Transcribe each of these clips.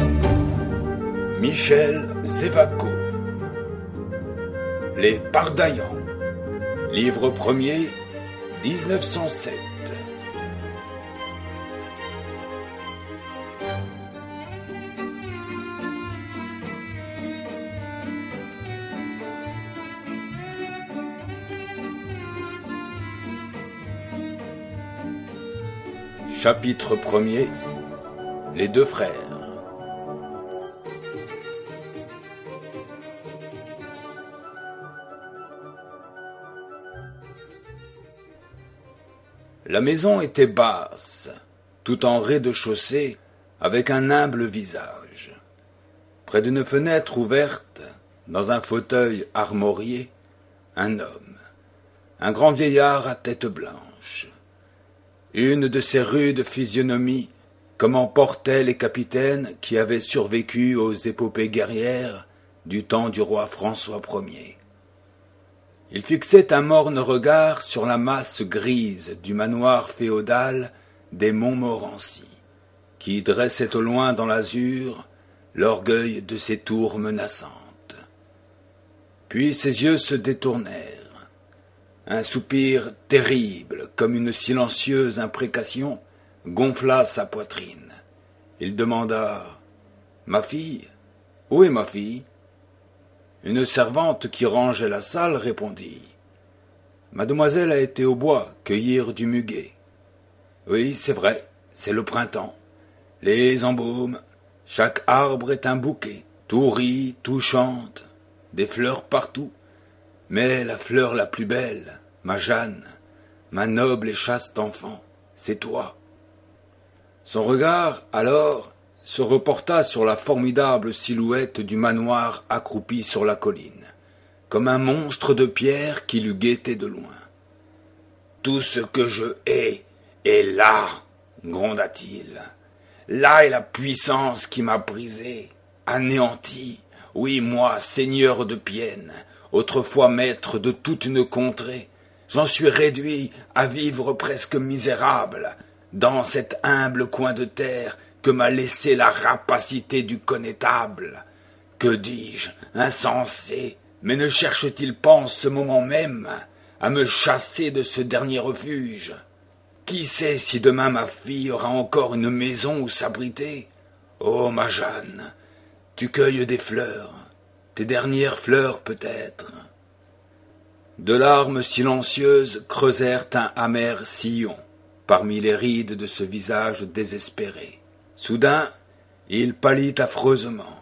Michel Zévaco. Les Pardaillans. Livre premier, 1907. Chapitre 1er. Les deux frères. La maison était basse, tout en rez-de-chaussée, avec un humble visage. Près d'une fenêtre ouverte, dans un fauteuil armorié, un homme, un grand vieillard à tête blanche. Une de ces rudes physionomies, comme en portaient les capitaines qui avaient survécu aux épopées guerrières du temps du roi François Ier. Il fixait un morne regard sur la masse grise du manoir féodal des Montmorency, qui dressait au loin dans l'azur l'orgueil de ses tours menaçantes. Puis ses yeux se détournèrent. Un soupir terrible, comme une silencieuse imprécation, gonfla sa poitrine. Il demanda « Ma fille ? Où est ma fille ?» Une servante qui rangeait la salle répondit « Mademoiselle a été au bois cueillir du muguet. »« Oui, c'est vrai, c'est le printemps. Les embaumes, chaque arbre est un bouquet, tout rit, tout chante, des fleurs partout. Mais la fleur la plus belle, ma Jeanne, ma noble et chaste enfant, c'est toi. » Son regard, alors, se reporta sur la formidable silhouette du manoir accroupi sur la colline, comme un monstre de pierre qui l'eût guetté de loin. « Tout ce que je hais est là, gronda-t-il. Là est la puissance qui m'a brisé, anéanti. Oui, moi, seigneur de Pienne, autrefois maître de toute une contrée, j'en suis réduit à vivre presque misérable dans cet humble coin de terre que m'a laissé la rapacité du connétable. Que dis-je, insensé, mais ne cherche-t-il pas en ce moment même à me chasser de ce dernier refuge? Qui sait si demain ma fille aura encore une maison où s'abriter? Oh, ma Jeanne, tu cueilles des fleurs, tes dernières fleurs peut-être. » De larmes silencieuses creusèrent un amer sillon parmi les rides de ce visage désespéré. Soudain, il pâlit affreusement.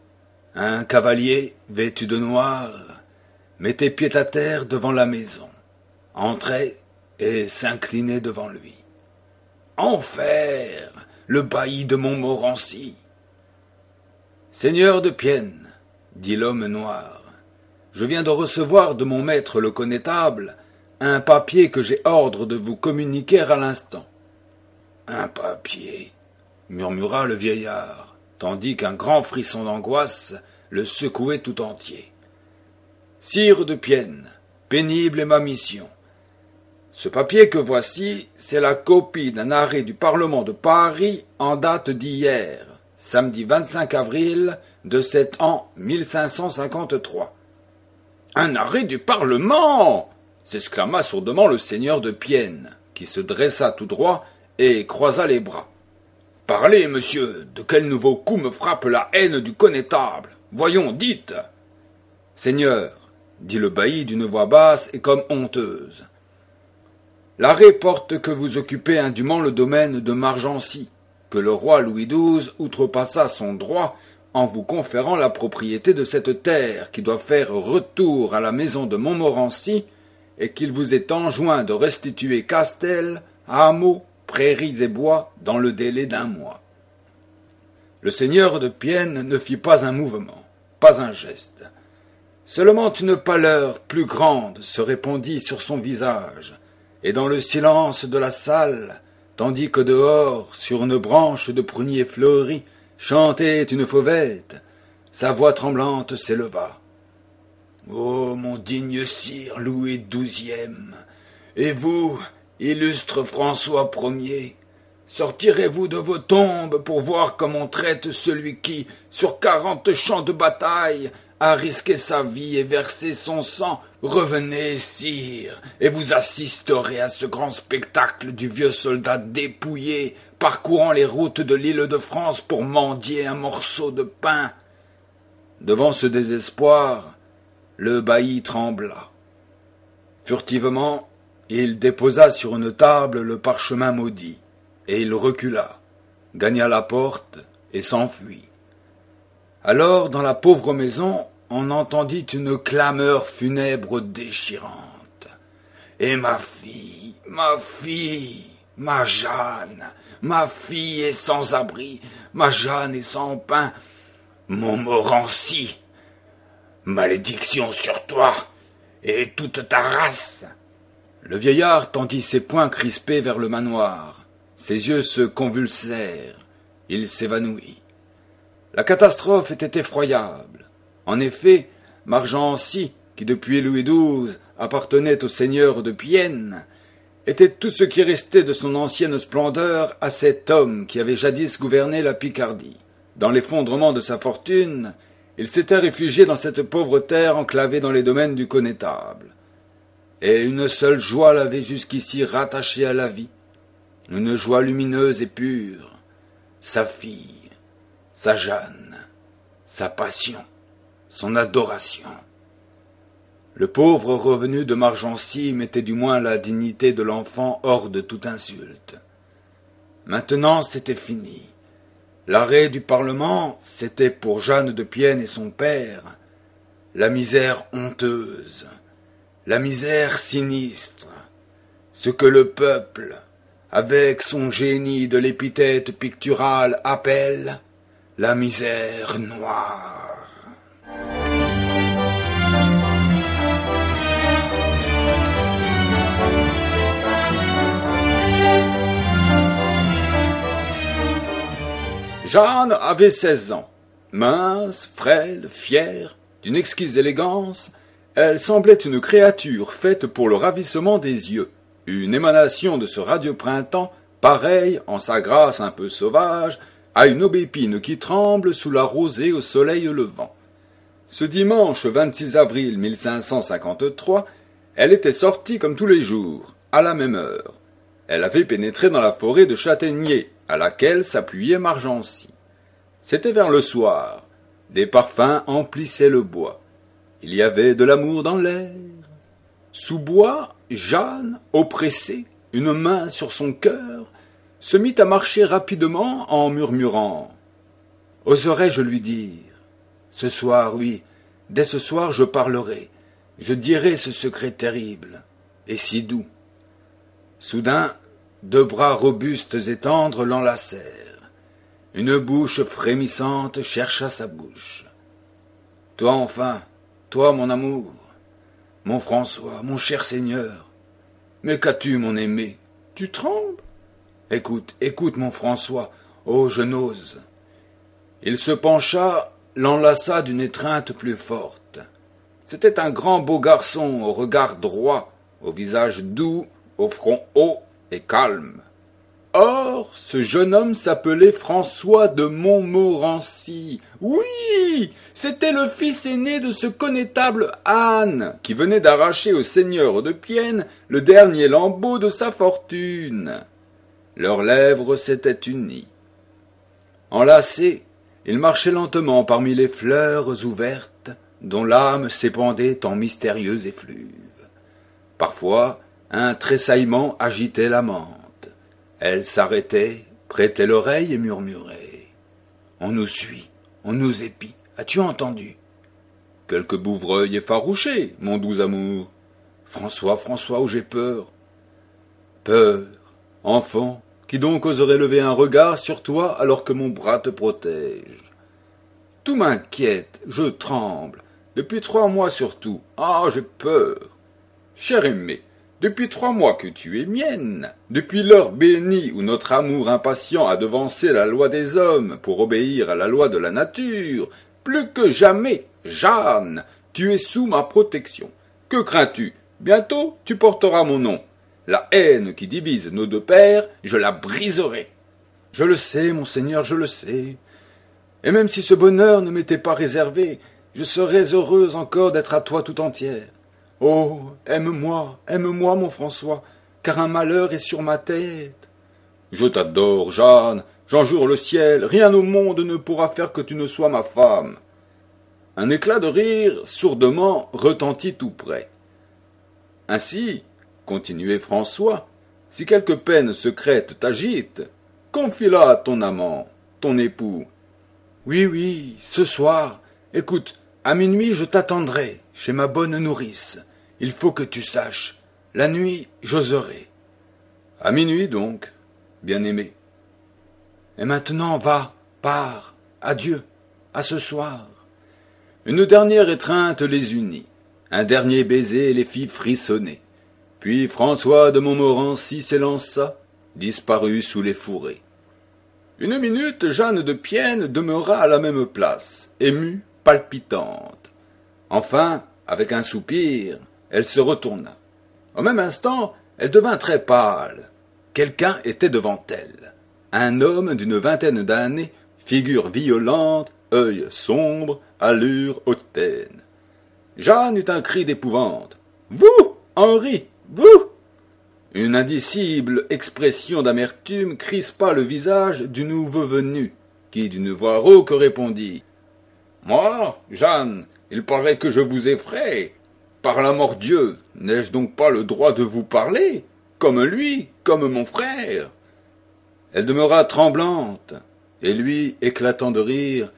Un cavalier, vêtu de noir, mettait pied à terre devant la maison, entrait et s'inclinait devant lui. « Enfer, le bailli de Montmorency !»« Seigneur de Pienne, » dit l'homme noir, « je viens de recevoir de mon maître le connétable un papier que j'ai ordre de vous communiquer à l'instant. »« Un papier ?» murmura le vieillard, tandis qu'un grand frisson d'angoisse le secouait tout entier. « Sire de Pienne, pénible est ma mission. Ce papier que voici, c'est la copie d'un arrêt du Parlement de Paris en date d'hier, samedi 25 avril de cet an 1553. »« Un arrêt du Parlement !» s'exclama sourdement le seigneur de Pienne, qui se dressa tout droit et croisa les bras. « Parlez, monsieur, de quel nouveau coup me frappe la haine du connétable? Voyons, dites !»« Seigneur, » dit le bailli d'une voix basse et comme honteuse, « l'arrêt porte que vous occupez indûment le domaine de Margency, que le roi Louis XII outrepassa son droit en vous conférant la propriété de cette terre qui doit faire retour à la maison de Montmorency et qu'il vous est enjoint de restituer Castel, hameaux, prairies et bois dans le délai d'1 mois. » Le seigneur de Pienne ne fit pas un mouvement, pas un geste. Seulement une pâleur plus grande se répandit sur son visage, et dans le silence de la salle, tandis que dehors, sur une branche de prunier fleuri, chantait une fauvette, sa voix tremblante s'éleva. « Ô mon digne sire Louis XII, et vous, illustre François Ier, sortirez-vous de vos tombes pour voir comme on traite celui qui, sur 40 champs de bataille, a risqué sa vie et versé son sang? Revenez, sire, et vous assisterez à ce grand spectacle du vieux soldat dépouillé, parcourant les routes de l'île de France pour mendier un morceau de pain. » Devant ce désespoir, le bailli trembla. Furtivement, il déposa sur une table le parchemin maudit, et il recula, gagna la porte et s'enfuit. Alors, dans la pauvre maison, on entendit une clameur funèbre déchirante. « Et ma fille, ma Jeanne, ma fille est sans abri, ma Jeanne est sans pain, Montmorency, malédiction sur toi et toute ta race !» Le vieillard tendit ses poings crispés vers le manoir. Ses yeux se convulsèrent. Il s'évanouit. La catastrophe était effroyable. En effet, Margency, qui depuis Louis XII appartenait au seigneur de Pienne, était tout ce qui restait de son ancienne splendeur à cet homme qui avait jadis gouverné la Picardie. Dans l'effondrement de sa fortune, il s'était réfugié dans cette pauvre terre enclavée dans les domaines du connétable. Et une seule joie l'avait jusqu'ici rattaché à la vie, une joie lumineuse et pure, sa fille, sa Jeanne, sa passion, son adoration. Le pauvre revenu de Margency mettait du moins la dignité de l'enfant hors de toute insulte. Maintenant, c'était fini. L'arrêt du Parlement, c'était pour Jeanne de Pienne et son père la misère honteuse, la misère sinistre, ce que le peuple, avec son génie de l'épithète picturale, appelle la misère noire. Jeanne avait 16 ans. Mince, frêle, fière, d'une exquise élégance, elle semblait une créature faite pour le ravissement des yeux, une émanation de ce radieux printemps, pareille, en sa grâce un peu sauvage, à une aubépine qui tremble sous la rosée au soleil levant. Ce dimanche 26 avril 1553, elle était sortie comme tous les jours, à la même heure. Elle avait pénétré dans la forêt de châtaigniers, à laquelle s'appuyait Margency. C'était vers le soir. Des parfums emplissaient le bois. Il y avait de l'amour dans l'air. Sous bois, Jeanne, oppressée, une main sur son cœur, se mit à marcher rapidement en murmurant « Oserais-je lui dire ? Ce soir, oui, dès ce soir je parlerai, je dirai ce secret terrible, et si doux. » Soudain, 2 bras robustes et tendres l'enlacèrent. Une bouche frémissante chercha sa bouche. « Toi enfin, toi mon amour, mon François, mon cher Seigneur, mais qu'as-tu mon aimé? Tu trembles? Écoute, écoute mon François, oh je n'ose. » Il se pencha, l'enlaça d'une étreinte plus forte. C'était un grand beau garçon, au regard droit, au visage doux, au front haut et calme. Or, ce jeune homme s'appelait François de Montmorency. Oui, c'était le fils aîné de ce connétable Anne, qui venait d'arracher au seigneur de Pienne le dernier lambeau de sa fortune. Leurs lèvres s'étaient unies. Enlacés, ils marchaient lentement parmi les fleurs ouvertes, dont l'âme s'épandait en mystérieux effluves. Parfois, un tressaillement agitait l'amante. Elle s'arrêtait, prêtait l'oreille et murmurait « On nous suit, on nous épie, as-tu entendu ?»« Quelque bouvreuil effarouché, mon doux amour. François, François, où j'ai peur. »« Peur, enfant, qui donc oserait lever un regard sur toi alors que mon bras te protège ? Tout m'inquiète, je tremble, depuis 3 mois surtout. Ah, j'ai peur. Cher aimé, depuis 3 mois que tu es mienne, depuis l'heure bénie où notre amour impatient a devancé la loi des hommes pour obéir à la loi de la nature, plus que jamais, Jeanne, tu es sous ma protection. Que crains-tu? Bientôt tu porteras mon nom. La haine qui divise nos 2 pères, je la briserai. Je le sais, monseigneur, je le sais. Et même si ce bonheur ne m'était pas réservé, je serais heureuse encore d'être à toi tout entière. Oh, aime-moi, mon François, car un malheur est sur ma tête. Je t'adore, Jeanne, j'en jure le ciel, rien au monde ne pourra faire que tu ne sois ma femme. Un éclat de rire, sourdement, retentit tout près. Ainsi, continuait François, si quelque peine secrète t'agite, confie-la à ton amant, ton époux. Oui, oui, ce soir, écoute, à minuit je t'attendrai, chez ma bonne nourrice. Il faut que tu saches, la nuit j'oserai. À minuit donc, bien-aimé. Et maintenant va, pars, adieu, à ce soir. Une dernière étreinte les unit, un dernier baiser les fit frissonner. Puis François de Montmorency s'élança, disparut sous les fourrés. Une minute, Jeanne de Pienne demeura à la même place, émue, palpitante. Enfin, avec un soupir, elle se retourna. Au même instant, elle devint très pâle. Quelqu'un était devant elle. Un homme d'une vingtaine d'années, figure violente, œil sombre, allure hautaine. Jeanne eut un cri d'épouvante. « Vous, Henri, vous !» Une indicible expression d'amertume crispa le visage du nouveau venu, qui d'une voix rauque répondit. « Moi, Jeanne, il paraît que je vous effraie. Par la mort Dieu, n'ai-je donc pas le droit de vous parler, comme lui, comme mon frère ?» Elle demeura tremblante, et lui, éclatant de rire,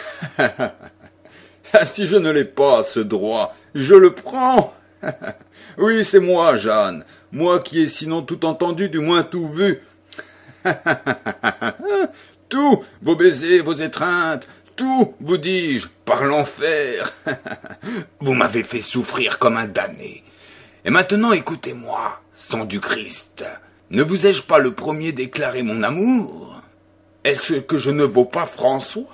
« Si je ne l'ai pas, ce droit, je le prends. Oui, c'est moi, Jeanne, moi qui ai sinon tout entendu, du moins tout vu. Tout, vos baisers, vos étreintes, tout, vous dis-je, par l'enfer. Vous m'avez fait souffrir comme un damné. Et maintenant, écoutez-moi, sang du Christ. Ne vous ai-je pas le premier déclaré mon amour? Est-ce que je ne vaux pas François?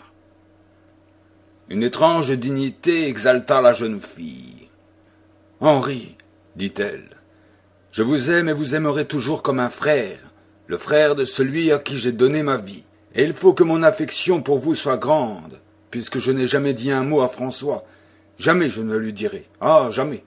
Une étrange dignité exalta la jeune fille. Henri, dit-elle, je vous aime et vous aimerai toujours comme un frère, le frère de celui à qui j'ai donné ma vie. Et il faut que mon affection pour vous soit grande, puisque je n'ai jamais dit un mot à François. Jamais je ne lui dirai. Ah, jamais.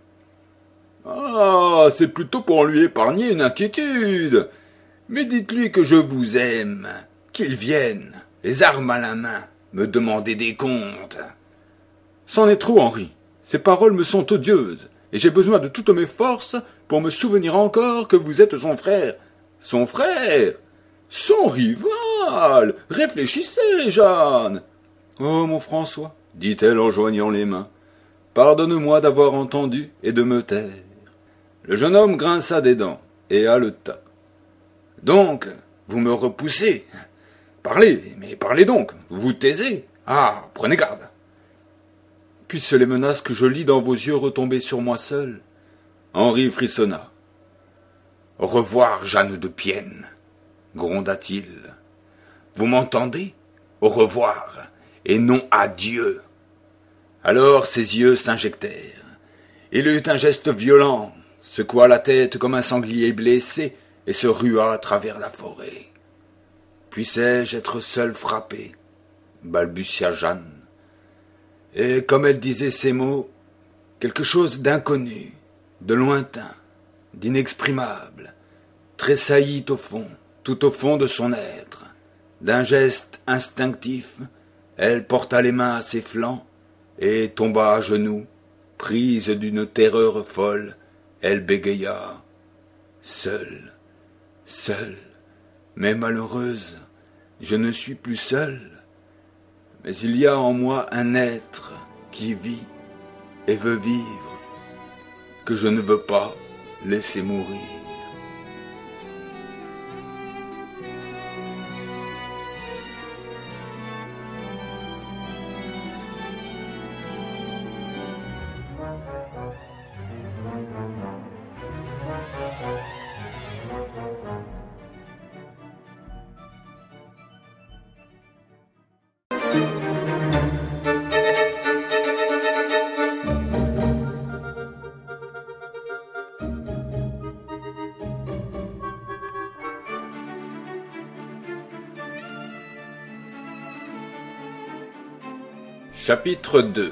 Ah, c'est plutôt pour lui épargner une inquiétude. Mais dites-lui que je vous aime, qu'il vienne, les armes à la main, me demander des comptes. C'en est trop, Henri. Ces paroles me sont odieuses, et j'ai besoin de toutes mes forces pour me souvenir encore que vous êtes son frère. Son frère? Son rival? Réfléchissez, Jeanne. Oh, mon François, dit-elle en joignant les mains, pardonne-moi d'avoir entendu et de me taire. Le jeune homme grinça des dents et haleta. Donc, vous me repoussez. Parlez, mais parlez donc, vous vous taisez. Ah, prenez garde. Puissent les menaces que je lis dans vos yeux retomber sur moi seul? Henri frissonna. Au revoir, Jeanne de Pienne, gronda-t-il. Vous m'entendez? Au revoir, et non adieu. Alors ses yeux s'injectèrent. Il eut un geste violent, secoua la tête comme un sanglier blessé, et se rua à travers la forêt. Puissais-je être seul frappé? Balbutia Jeanne. Et comme elle disait ces mots, quelque chose d'inconnu, de lointain, d'inexprimable, tressaillit au fond, tout au fond de son être. D'un geste instinctif, elle porta les mains à ses flancs et tomba à genoux, prise d'une terreur folle, elle bégaya. Seule, seule, mais malheureuse, je ne suis plus seule. Mais il y a en moi un être qui vit et veut vivre, que je ne veux pas laisser mourir. Chapitre 2.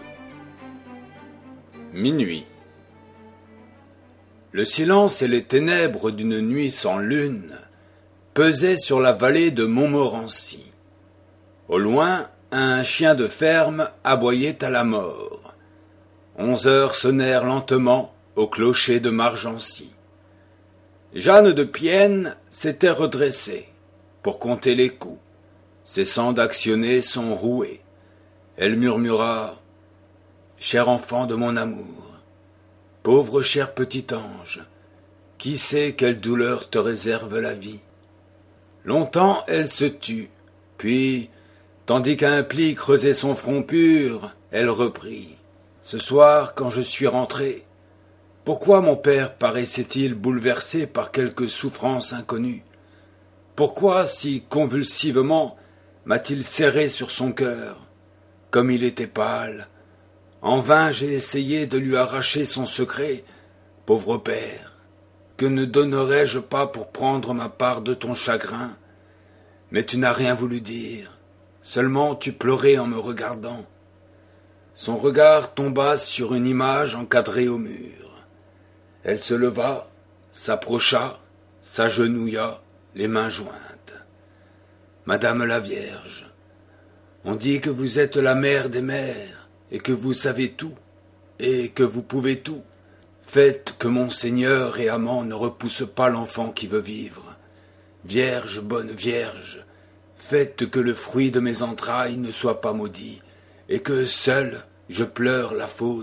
Minuit. Le silence et les ténèbres d'une nuit sans lune pesaient sur la vallée de Montmorency. Au loin, un chien de ferme aboyait à la mort. 11 heures sonnèrent lentement au clocher de Margency. Jeanne de Pienne s'était redressée pour compter les coups, cessant d'actionner son rouet. Elle murmura « Cher enfant de mon amour, pauvre cher petit ange, qui sait quelle douleur te réserve la vie ?» Longtemps elle se tut, puis, tandis qu'un pli creusait son front pur, elle reprit « Ce soir, quand je suis rentré, pourquoi mon père paraissait-il bouleversé par quelque souffrance inconnue? Pourquoi, si convulsivement, m'a-t-il serré sur son cœur? Comme il était pâle, en vain j'ai essayé de lui arracher son secret. Pauvre père, que ne donnerais-je pas pour prendre ma part de ton chagrin? Mais tu n'as rien voulu dire, seulement tu pleurais en me regardant. » Son regard tomba sur une image encadrée au mur. Elle se leva, s'approcha, s'agenouilla, les mains jointes. « Madame la Vierge, on dit que vous êtes la mère des mères, et que vous savez tout, et que vous pouvez tout. Faites que mon Seigneur et amant ne repousse pas l'enfant qui veut vivre. Vierge, bonne Vierge, faites que le fruit de mes entrailles ne soit pas maudit, et que seul je pleure la faute. »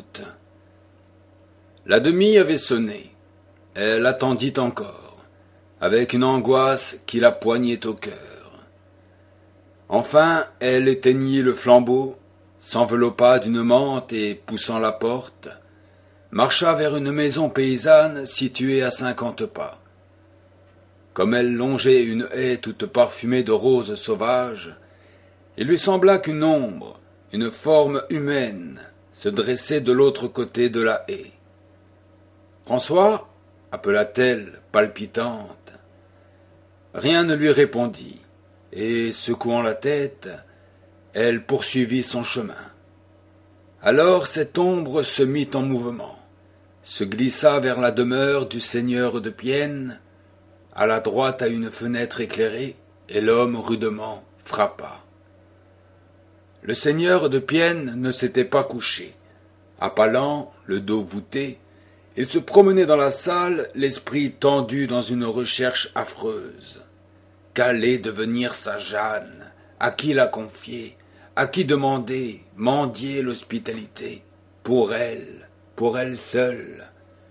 La demie avait sonné. Elle attendit encore, avec une angoisse qui la poignait au cœur. Enfin, elle éteignit le flambeau, s'enveloppa d'une mante et, poussant la porte, marcha vers une maison paysanne située à 50 pas. Comme elle longeait une haie toute parfumée de roses sauvages, il lui sembla qu'une ombre, une forme humaine, se dressait de l'autre côté de la haie. « François » appela-t-elle, palpitante. Rien ne lui répondit, et, secouant la tête, elle poursuivit son chemin. Alors cette ombre se mit en mouvement, se glissa vers la demeure du seigneur de Pienne, alla droit à une fenêtre éclairée, et l'homme rudement frappa. Le seigneur de Pienne ne s'était pas couché. Appalant, le dos voûté, il se promenait dans la salle, l'esprit tendu dans une recherche affreuse. Qu'allait devenir sa Jeanne? À qui la confier? À qui demander, mendier l'hospitalité? Pour elle seule.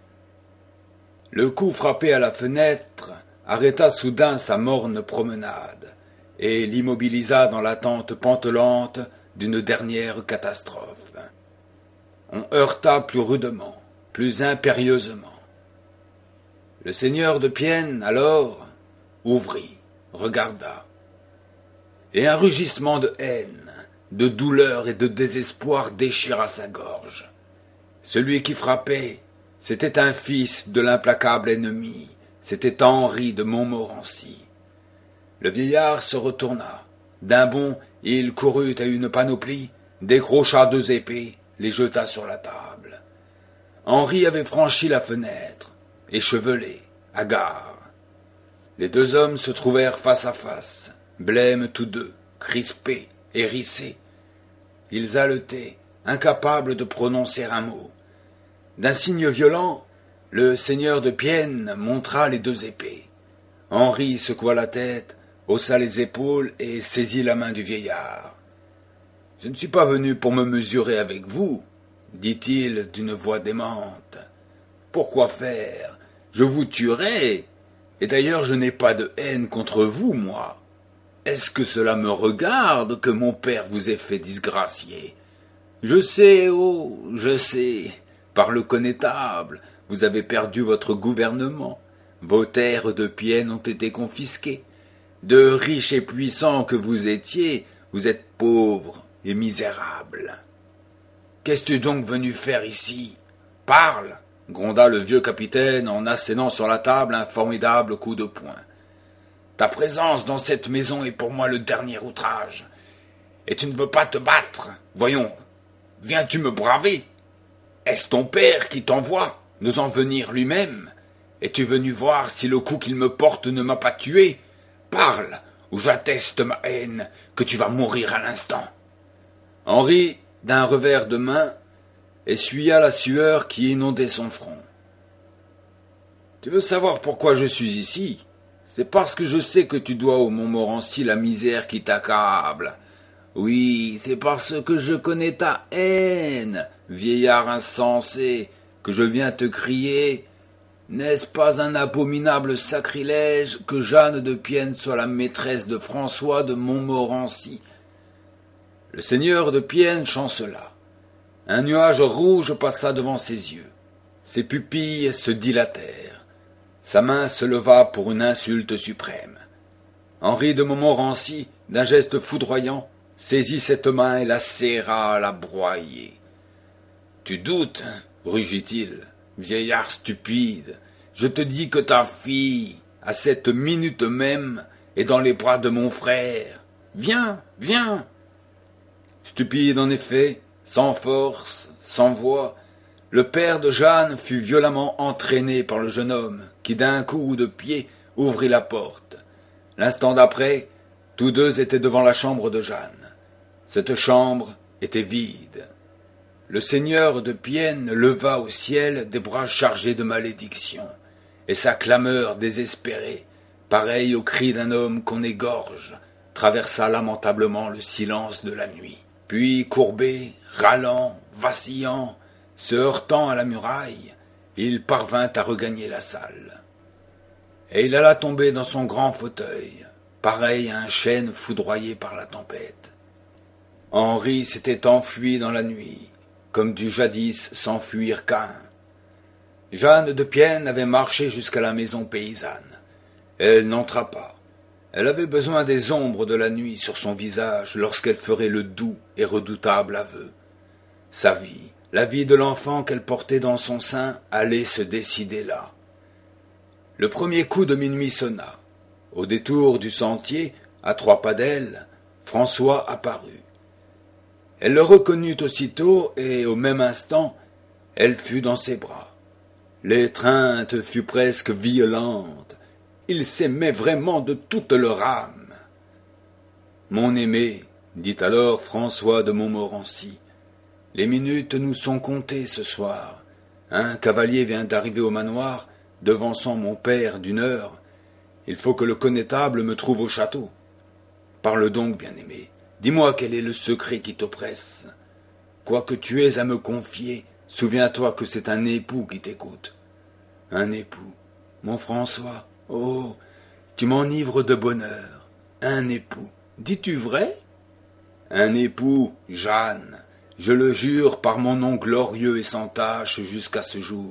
Le coup frappé à la fenêtre arrêta soudain sa morne promenade et l'immobilisa dans l'attente pantelante d'une dernière catastrophe. On heurta plus rudement, plus impérieusement. Le seigneur de Pienne, alors, ouvrit, regarda, et un rugissement de haine, de douleur et de désespoir déchira sa gorge. Celui qui frappait, c'était un fils de l'implacable ennemi, c'était Henri de Montmorency. Le vieillard se retourna. D'un bond, il courut à une panoplie, décrocha 2 épées, les jeta sur la table. Henri avait franchi la fenêtre, échevelé, hagard. Les 2 hommes se trouvèrent face à face, blêmes tous deux, crispés, hérissés. Ils haletaient, incapables de prononcer un mot. D'un signe violent, le seigneur de Pienne montra les 2 épées. Henri secoua la tête, haussa les épaules et saisit la main du vieillard. « Je ne suis pas venu pour me mesurer avec vous, » dit-il d'une voix démente. « Pourquoi faire? Je vous tuerai. Et d'ailleurs je n'ai pas de haine contre vous, moi. Est-ce que cela me regarde que mon père vous ait fait disgracier? Je sais, oh, je sais, par le connétable, vous avez perdu votre gouvernement. Vos terres de Pienne ont été confisquées. De riches et puissants que vous étiez, vous êtes pauvres et misérables. Qu'es-tu donc venu faire ici? Parle! Gronda le vieux capitaine en assénant sur la table un formidable coup de poing. Ta présence dans cette maison est pour moi le dernier outrage. Et tu ne veux pas te battre? Voyons, viens-tu me braver? Est-ce ton père qui t'envoie nous en venir lui-même? Es-tu venu voir si le coup qu'il me porte ne m'a pas tué? Parle, ou j'atteste ma haine, que tu vas mourir à l'instant. » Henri, d'un revers de main, essuya la sueur qui inondait son front. « Tu veux savoir pourquoi je suis ici? C'est parce que je sais que tu dois au Montmorency la misère qui t'accable. Oui, c'est parce que je connais ta haine, vieillard insensé, que je viens te crier. N'est-ce pas un abominable sacrilège que Jeanne de Pienne soit la maîtresse de François de Montmorency? » Le seigneur de Pienne chancela. Un nuage rouge passa devant ses yeux. Ses pupilles se dilatèrent. Sa main se leva pour une insulte suprême. Henri de Montmorency, d'un geste foudroyant, saisit cette main et la serra à la broyer. « Tu doutes, rugit-il, vieillard stupide, je te dis que ta fille, à cette minute même, est dans les bras de mon frère. Viens, viens !» Stupide en effet, sans force, sans voix, le père de Jeanne fut violemment entraîné par le jeune homme, qui d'un coup de pied ouvrit la porte. L'instant d'après, tous deux étaient devant la chambre de Jeanne. Cette chambre était vide. Le seigneur de Pienne leva au ciel des bras chargés de malédiction, et sa clameur désespérée, pareille au cri d'un homme qu'on égorge, traversa lamentablement le silence de la nuit. Puis, courbé, râlant, vacillant, se heurtant à la muraille, il parvint à regagner la salle. Et il alla tomber dans son grand fauteuil, pareil à un chêne foudroyé par la tempête. Henri s'était enfui dans la nuit, comme dut jadis s'enfuir Caïn. Jeanne de Pienne avait marché jusqu'à la maison paysanne. Elle n'entra pas. Elle avait besoin des ombres de la nuit sur son visage lorsqu'elle ferait le doux et redoutable aveu. Sa vie, la vie de l'enfant qu'elle portait dans son sein, allait se décider là. Le premier coup de minuit sonna. Au détour du sentier, à 3 pas d'elle, François apparut. Elle le reconnut aussitôt et, au même instant, elle fut dans ses bras. L'étreinte fut presque violente. Ils s'aimaient vraiment de toute leur âme. « Mon aimé, dit alors François de Montmorency, les minutes nous sont comptées ce soir. Un cavalier vient d'arriver au manoir, devançant mon père d'une heure. Il faut que le connétable me trouve au château. Parle donc, bien-aimé. Dis-moi quel est le secret qui t'oppresse. Quoi que tu aies à me confier, souviens-toi que c'est un époux qui t'écoute. Un époux, mon François, oh, tu m'enivres de bonheur. Un époux, dis-tu vrai? Un époux, Jeanne, je le jure par mon nom glorieux et sans tache jusqu'à ce jour.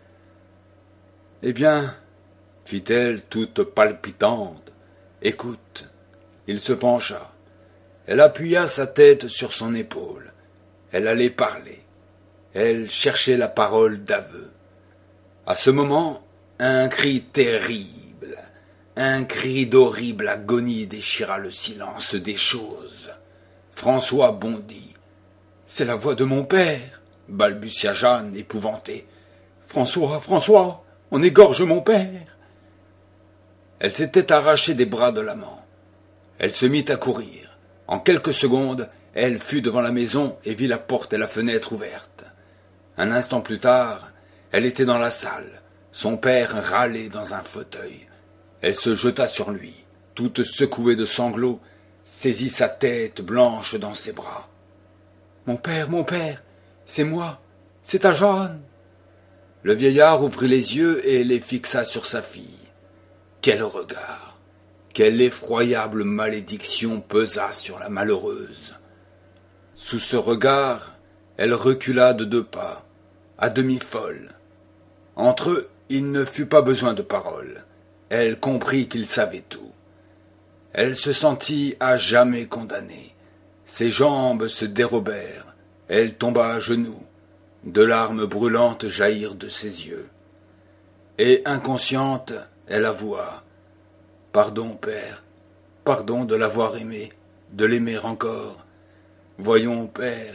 Eh bien, fit-elle toute palpitante, écoute. Il se pencha. Elle appuya sa tête sur son épaule. Elle allait parler. Elle cherchait la parole d'aveu. À ce moment, un cri terrible, un cri d'horrible agonie déchira le silence des choses. François bondit. « C'est la voix de mon père !» balbutia Jeanne, épouvantée. « François, François, on égorge mon père !» Elle s'était arrachée des bras de l'amant. Elle se mit à courir. En quelques secondes, elle fut devant la maison et vit la porte et la fenêtre ouvertes. Un instant plus tard, elle était dans la salle. Son père râlait dans un fauteuil. Elle se jeta sur lui, toute secouée de sanglots, saisit sa tête blanche dans ses bras. « Mon père, c'est moi, c'est ta Jeanne !» Le vieillard ouvrit les yeux et les fixa sur sa fille. Quel regard! Quelle effroyable malédiction pesa sur la malheureuse. Sous ce regard, elle recula de 2 pas, à demi folle. Entre eux, il ne fut pas besoin de paroles. Elle comprit qu'il savait tout. Elle se sentit à jamais condamnée. Ses jambes se dérobèrent. Elle tomba à genoux. 2 larmes brûlantes jaillirent de ses yeux. Et inconsciente, elle avoua. Pardon, père, pardon de l'avoir aimé, de l'aimer encore. Voyons, père,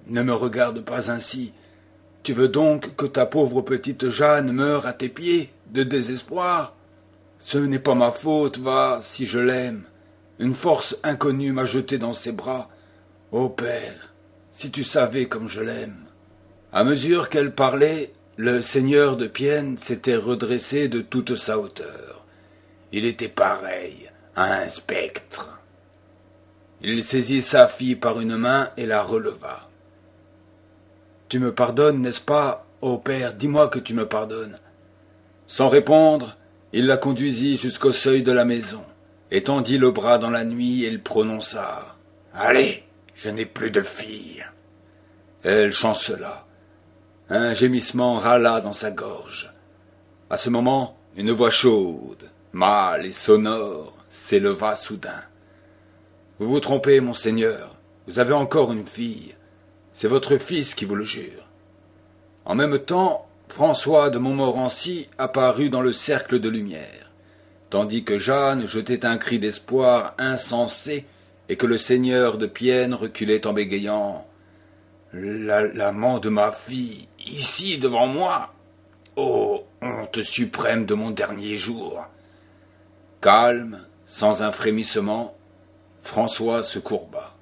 Ne me regarde pas ainsi. Tu veux donc que ta pauvre petite Jeanne meure à tes pieds, de désespoir? Ce n'est pas ma faute, va, si je l'aime. Une force inconnue m'a jeté dans ses bras. Ô père, si tu savais comme je l'aime. » À mesure qu'elle parlait, le seigneur de Pienne s'était redressé de toute sa hauteur. Il était pareil à un spectre. Il saisit sa fille par une main et la releva. « Tu me pardonnes, n'est-ce pas, ô père, dis-moi que tu me pardonnes. » Sans répondre, il la conduisit jusqu'au seuil de la maison, étendit le bras dans la nuit et il prononça « Allez, je n'ai plus de fille. » Elle chancela. Un gémissement râla dans sa gorge. À ce moment, une voix chaude, mâle et sonore, s'éleva soudain. « Vous vous trompez, monseigneur, vous avez encore une fille. C'est votre fils qui vous le jure. » En même temps, François de Montmorency apparut dans le cercle de lumière, tandis que Jeanne jetait un cri d'espoir insensé et que le seigneur de Pienne reculait en bégayant. « L'amant de ma fille, ici devant moi! Ô honte suprême de mon dernier jour !» Calme, sans un frémissement, François se courba.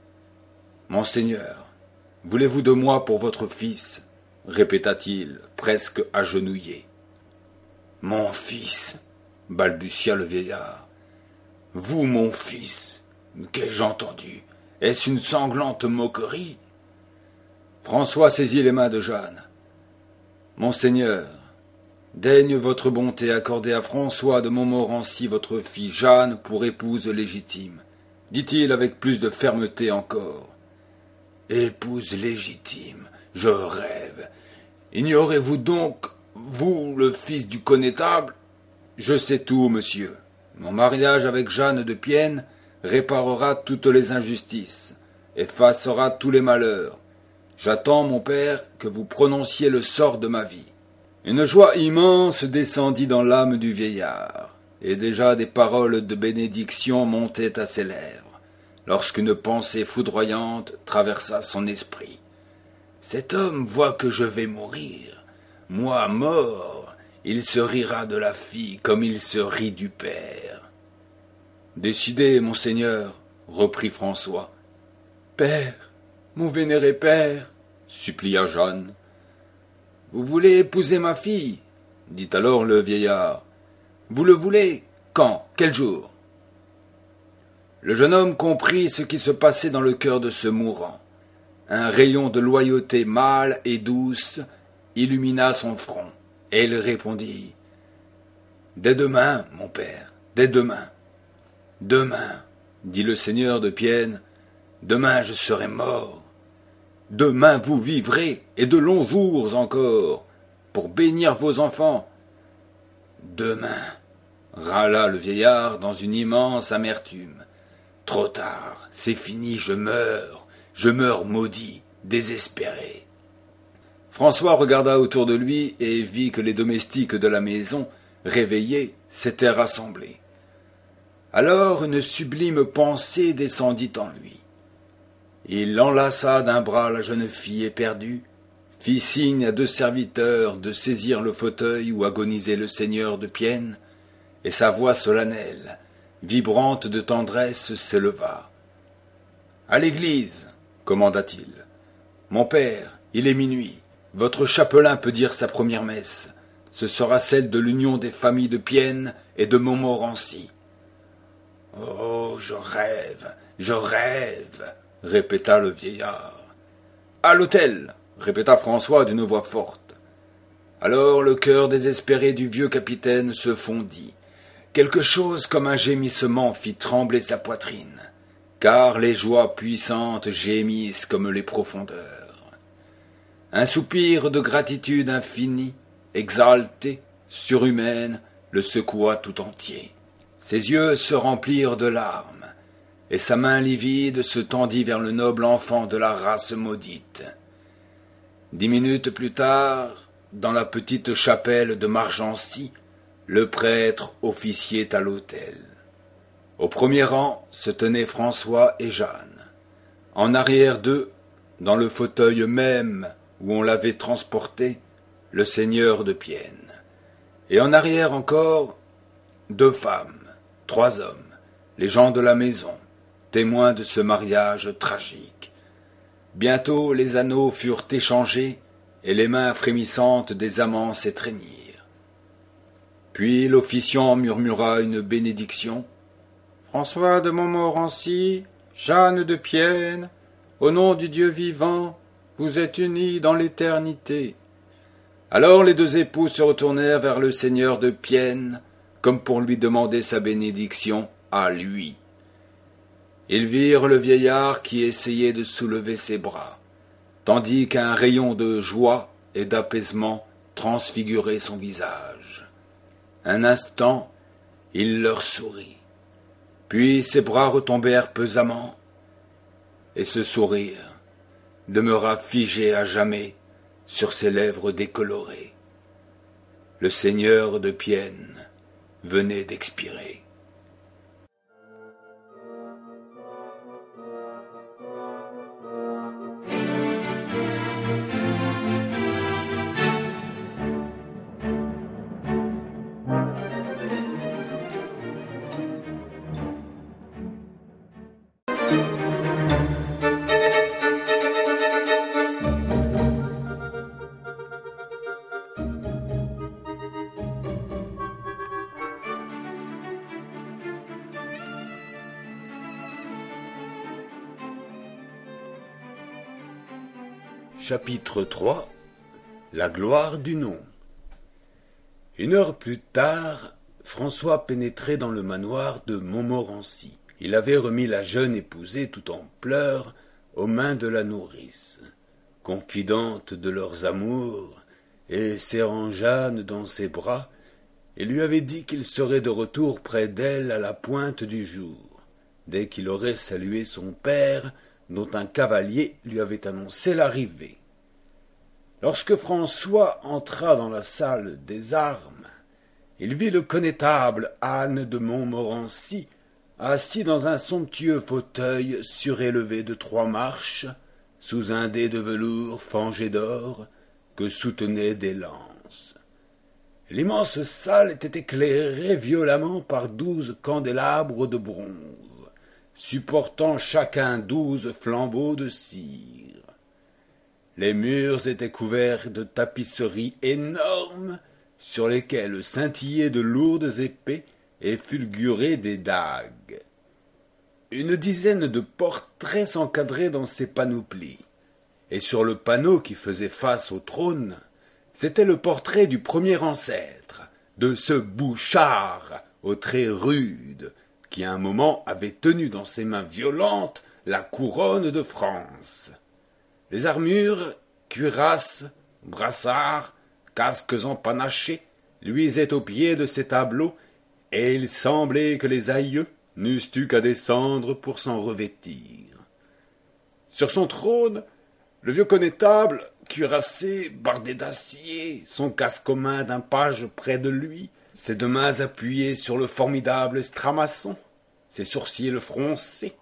« Monseigneur, voulez-vous de moi pour votre fils ?» répéta-t-il, presque agenouillé. « Mon fils !» balbutia le vieillard. « Vous, mon fils, qu'ai-je entendu? Est-ce une sanglante moquerie ?» François saisit les mains de Jeanne. « Monseigneur, daigne votre bonté accorder à François de Montmorency votre fille Jeanne pour épouse légitime, dit-il avec plus de fermeté encore. Épouse légitime, je rêve. Ignorez-vous donc, vous, le fils du connétable? Je sais tout, monsieur. Mon mariage avec Jeanne de Pienne réparera toutes les injustices, effacera tous les malheurs. J'attends, mon père, que vous prononciez le sort de ma vie. » Une joie immense descendit dans l'âme du vieillard, et déjà des paroles de bénédiction montaient à ses lèvres, lorsqu'une pensée foudroyante traversa son esprit. « Cet homme voit que je vais mourir. Moi, mort, il se rira de la fille comme il se rit du père. »« Décidez, monseigneur, » reprit François. « Père, mon vénéré père, » supplia Jeanne. « Vous voulez épouser ma fille ?» dit alors le vieillard. « Vous le voulez? Quand? Quel jour ?» Le jeune homme comprit ce qui se passait dans le cœur de ce mourant. Un rayon de loyauté mâle et douce illumina son front, et il répondit « Dès demain, mon père, dès demain. »« Demain, dit le seigneur de Pienne, demain je serai mort. Demain vous vivrez, et de longs jours encore, pour bénir vos enfants. »« Demain, râla le vieillard dans une immense amertume. Trop tard, c'est fini, je meurs maudit, désespéré. » François regarda autour de lui et vit que les domestiques de la maison, réveillés, s'étaient rassemblés. Alors une sublime pensée descendit en lui. Il enlaça d'un bras la jeune fille éperdue, fit signe à 2 serviteurs de saisir le fauteuil où agonisait le seigneur de Pienne, et sa voix solennelle, vibrante de tendresse, s'éleva. « À l'église, commanda-t-il. Mon père, il est minuit. Votre chapelain peut dire sa première messe. Ce sera celle de l'union des familles de Pienne et de Montmorency. »« Oh, je rêve, répéta le vieillard. « À l'hôtel, répéta François d'une voix forte. Alors le cœur désespéré du vieux capitaine se fondit. Quelque chose comme un gémissement fit trembler sa poitrine, car les joies puissantes gémissent comme les profondeurs. Un soupir de gratitude infinie, exalté, surhumaine, le secoua tout entier. Ses yeux se remplirent de larmes, et sa main livide se tendit vers le noble enfant de la race maudite. 10 minutes plus tard, dans la petite chapelle de Margency, le prêtre officiait à l'autel. Au premier rang se tenaient François et Jeanne. En arrière d'eux, dans le fauteuil même où on l'avait transporté, le seigneur de Pienne. Et en arrière encore, 2 femmes, 3 hommes, les gens de la maison, témoins de ce mariage tragique. Bientôt les anneaux furent échangés et les mains frémissantes des amants s'étreignirent. Puis l'officiant murmura une bénédiction. « François de Montmorency, Jeanne de Pienne, au nom du Dieu vivant, vous êtes unis dans l'éternité. » Alors les 2 époux se retournèrent vers le seigneur de Pienne, comme pour lui demander sa bénédiction à lui. Ils virent le vieillard qui essayait de soulever ses bras, tandis qu'un rayon de joie et d'apaisement transfigurait son visage. Un instant, il leur sourit, puis ses bras retombèrent pesamment, et ce sourire demeura figé à jamais sur ses lèvres décolorées. Le seigneur de Pienne venait d'expirer. Chapitre 3. La gloire du nom. 1 heure plus tard, François pénétrait dans le manoir de Montmorency. Il avait remis la jeune épousée tout en pleurs aux mains de la nourrice, confidente de leurs amours, et serrant Jeanne dans ses bras, il lui avait dit qu'il serait de retour près d'elle à la pointe du jour, dès qu'il aurait salué son père, dont un cavalier lui avait annoncé l'arrivée. Lorsque François entra dans la salle des armes, il vit le connétable Anne de Montmorency assis dans un somptueux fauteuil surélevé de 3 marches, sous un dais de velours fangé d'or que soutenaient des lances. L'immense salle était éclairée violemment par 12 candélabres de bronze, supportant chacun 12 flambeaux de cire. Les murs étaient couverts de tapisseries énormes sur lesquelles scintillaient de lourdes épées et fulguraient des dagues. Une dizaine de portraits s'encadraient dans ces panoplies, et sur le panneau qui faisait face au trône, c'était le portrait du premier ancêtre, de ce Bouchard aux traits rudes, qui à un moment avait tenu dans ses mains violentes la couronne de France. Les armures, cuirasses, brassards, casques empanachés luisaient au pied de ces tableaux, et il semblait que les aïeux n'eussent eu qu'à descendre pour s'en revêtir. Sur son trône, le vieux connétable, cuirassé, bardé d'acier, son casque aux mains d'un page près de lui, ses 2 mains appuyées sur le formidable estramaçon, ses sourcils froncés.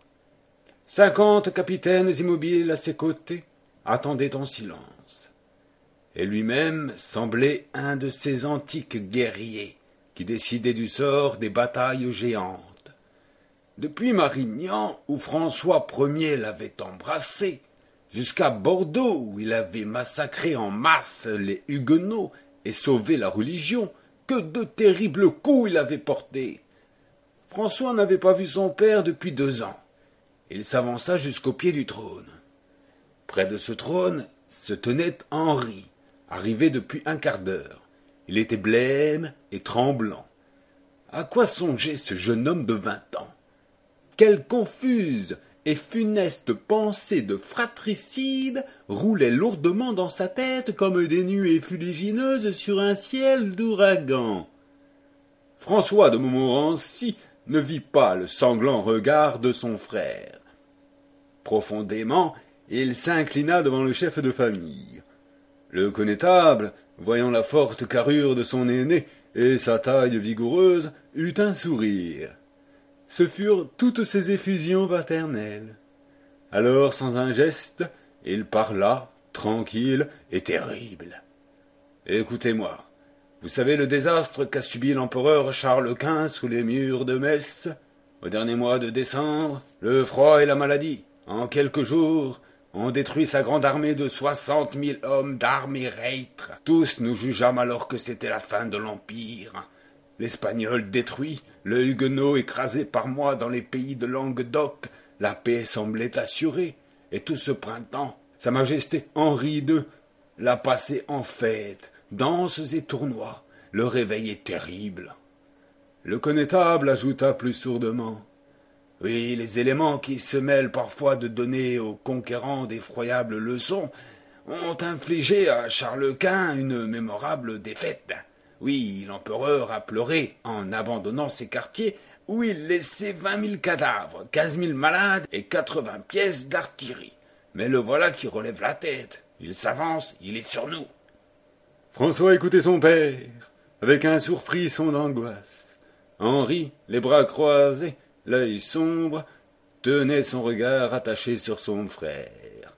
50 capitaines immobiles à ses côtés attendaient en silence. Et lui-même semblait un de ces antiques guerriers qui décidaient du sort des batailles géantes. Depuis Marignan, où François Ier l'avait embrassé, jusqu'à Bordeaux, où il avait massacré en masse les Huguenots et sauvé la religion, que de terribles coups il avait portés. François n'avait pas vu son père depuis 2 ans. Il s'avança jusqu'au pied du trône. Près de ce trône se tenait Henri, arrivé depuis un quart d'heure. Il était blême et tremblant. À quoi songeait ce jeune homme de 20 ans? Quelle confuse et funeste pensée de fratricide roulait lourdement dans sa tête comme des nuées fuligineuses sur un ciel d'ouragan. François de Montmorency ne vit pas le sanglant regard de son frère. Profondément, il s'inclina devant le chef de famille. Le connétable, voyant la forte carrure de son aîné et sa taille vigoureuse, eut un sourire. Ce furent toutes ses effusions paternelles. Alors, sans un geste, Il parla, tranquille et terrible. Écoutez-moi, vous savez le désastre qu'a subi l'empereur Charles Quint sous les murs de Metz? Au dernier mois de décembre, le froid et la maladie, en quelques jours, ont détruit sa grande armée de 60 000 hommes d'armes et reîtres. Tous nous jugeâmes alors que c'était la fin de l'Empire. L'Espagnol détruit, le Huguenot écrasé par moi dans les pays de Languedoc, la paix semblait assurée. Et tout ce printemps, Sa Majesté Henri II l'a passé en fête, danses et tournois. Le réveil est terrible. Le connétable ajouta plus sourdement. Oui, les éléments qui se mêlent parfois de donner aux conquérants d'effroyables leçons ont infligé à Charles Quint une mémorable défaite. Oui, l'empereur a pleuré en abandonnant ses quartiers où il laissait 20 000 cadavres, 15 000 malades et 80 pièces d'artillerie. Mais le voilà qui relève la tête. Il s'avance, il est sur nous. François écoutait son père, avec un surfrisson d'angoisse. Henri, les bras croisés, l'œil sombre, tenait son regard attaché sur son frère.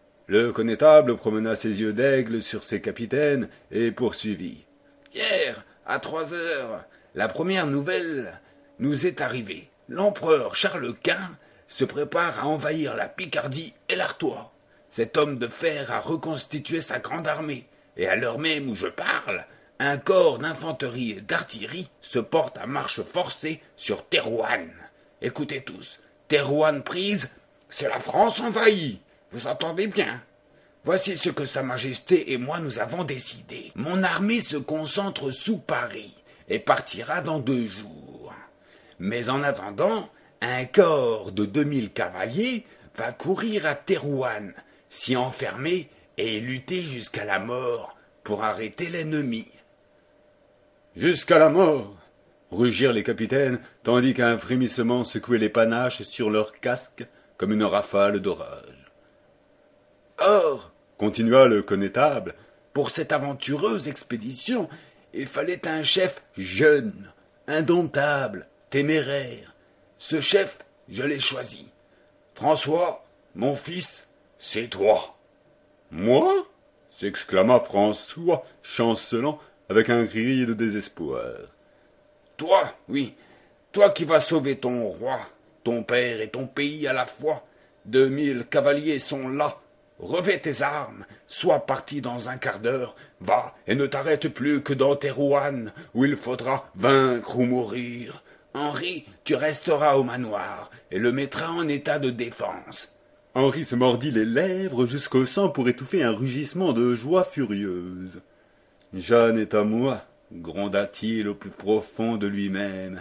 Le connétable promena ses yeux d'aigle sur ses capitaines et poursuivit. Hier, à 3 heures, la première nouvelle nous est arrivée. L'empereur Charles Quint se prépare à envahir la Picardie et l'Artois. Cet homme de fer a reconstitué sa grande armée, et à l'heure même où je parle, un corps d'infanterie et d'artillerie se porte à marche forcée sur Thérouanne. Écoutez tous, Thérouanne prise, c'est la France envahie. Vous entendez bien? Voici ce que Sa Majesté et moi nous avons décidé. Mon armée se concentre sous Paris et partira dans 2 jours. Mais en attendant, un corps de 2000 cavaliers va courir à Thérouanne, s'y enfermer et lutter jusqu'à la mort pour arrêter l'ennemi. Jusqu'à la mort, rugirent les capitaines, tandis qu'un frémissement secouait les panaches sur leurs casques comme une rafale d'orage. Or, continua le connétable, pour cette aventureuse expédition, il fallait un chef jeune, indomptable, téméraire. Ce chef, je l'ai choisi. François, mon fils, c'est toi. Moi? S'exclama François, chancelant avec un cri de désespoir. Toi, oui, toi qui vas sauver ton roi, ton père et ton pays à la fois. 2000 cavaliers sont là. Revêt tes armes, sois parti dans un quart d'heure, va et ne t'arrête plus que dans Thérouanne, où il faudra vaincre ou mourir. Henri, tu resteras au manoir et le mettras en état de défense. Henri se mordit les lèvres jusqu'au sang pour étouffer un rugissement de joie furieuse. Jeanne est à moi, gronda-t-il au plus profond de lui-même.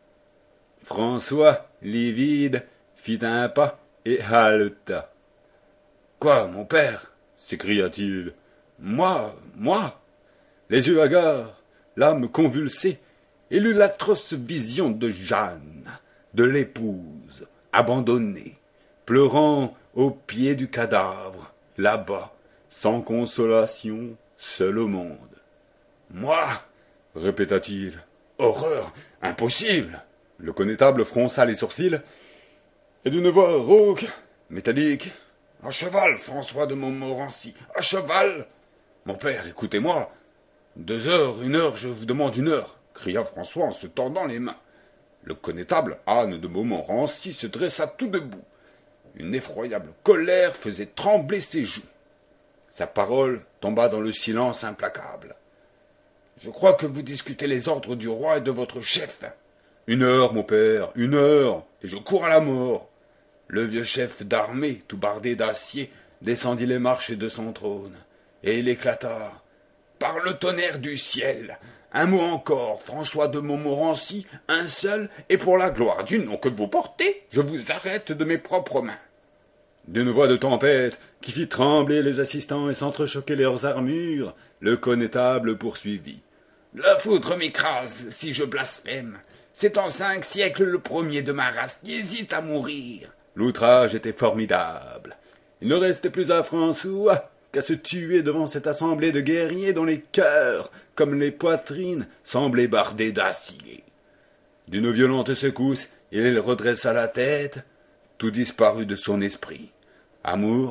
François, livide, fit un pas et haleta. Quoi, mon père? S'écria-t-il. Moi? Les yeux hagards, l'âme convulsée, il eut l'atroce vision de Jeanne, de l'épouse, abandonnée, pleurant au pied du cadavre, là-bas, sans consolation, seul au monde. Moi? Répéta-t-il. Horreur, impossible. Le connétable fronça les sourcils, et d'une voix rauque, métallique. À cheval, François de Montmorency, à cheval. Mon père, écoutez-moi. 2 heures, 1 heure, je vous demande 1 heure, cria François en se tordant les mains. Le connétable Anne de Montmorency se dressa tout debout. Une effroyable colère faisait trembler ses joues. Sa parole tomba dans le silence implacable. Je crois que vous discutez les ordres du roi et de votre chef. 1 heure, mon père, 1 heure, et je cours à la mort. Le vieux chef d'armée, tout bardé d'acier, descendit les marches de son trône, et il éclata. Par le tonnerre du ciel, un mot encore, François de Montmorency, un seul, et pour la gloire du nom que vous portez, je vous arrête de mes propres mains. D'une voix de tempête, qui fit trembler les assistants et s'entrechoquer leurs armures, le connétable poursuivit. La foudre m'écrase, si je blasphème. C'est en 5 siècles le premier de ma race qui hésite à mourir. L'outrage était formidable. Il ne restait plus à François qu'à se tuer devant cette assemblée de guerriers dont les cœurs, comme les poitrines, semblaient bardés d'acier. D'une violente secousse, il redressa la tête, tout disparut de son esprit. Amour,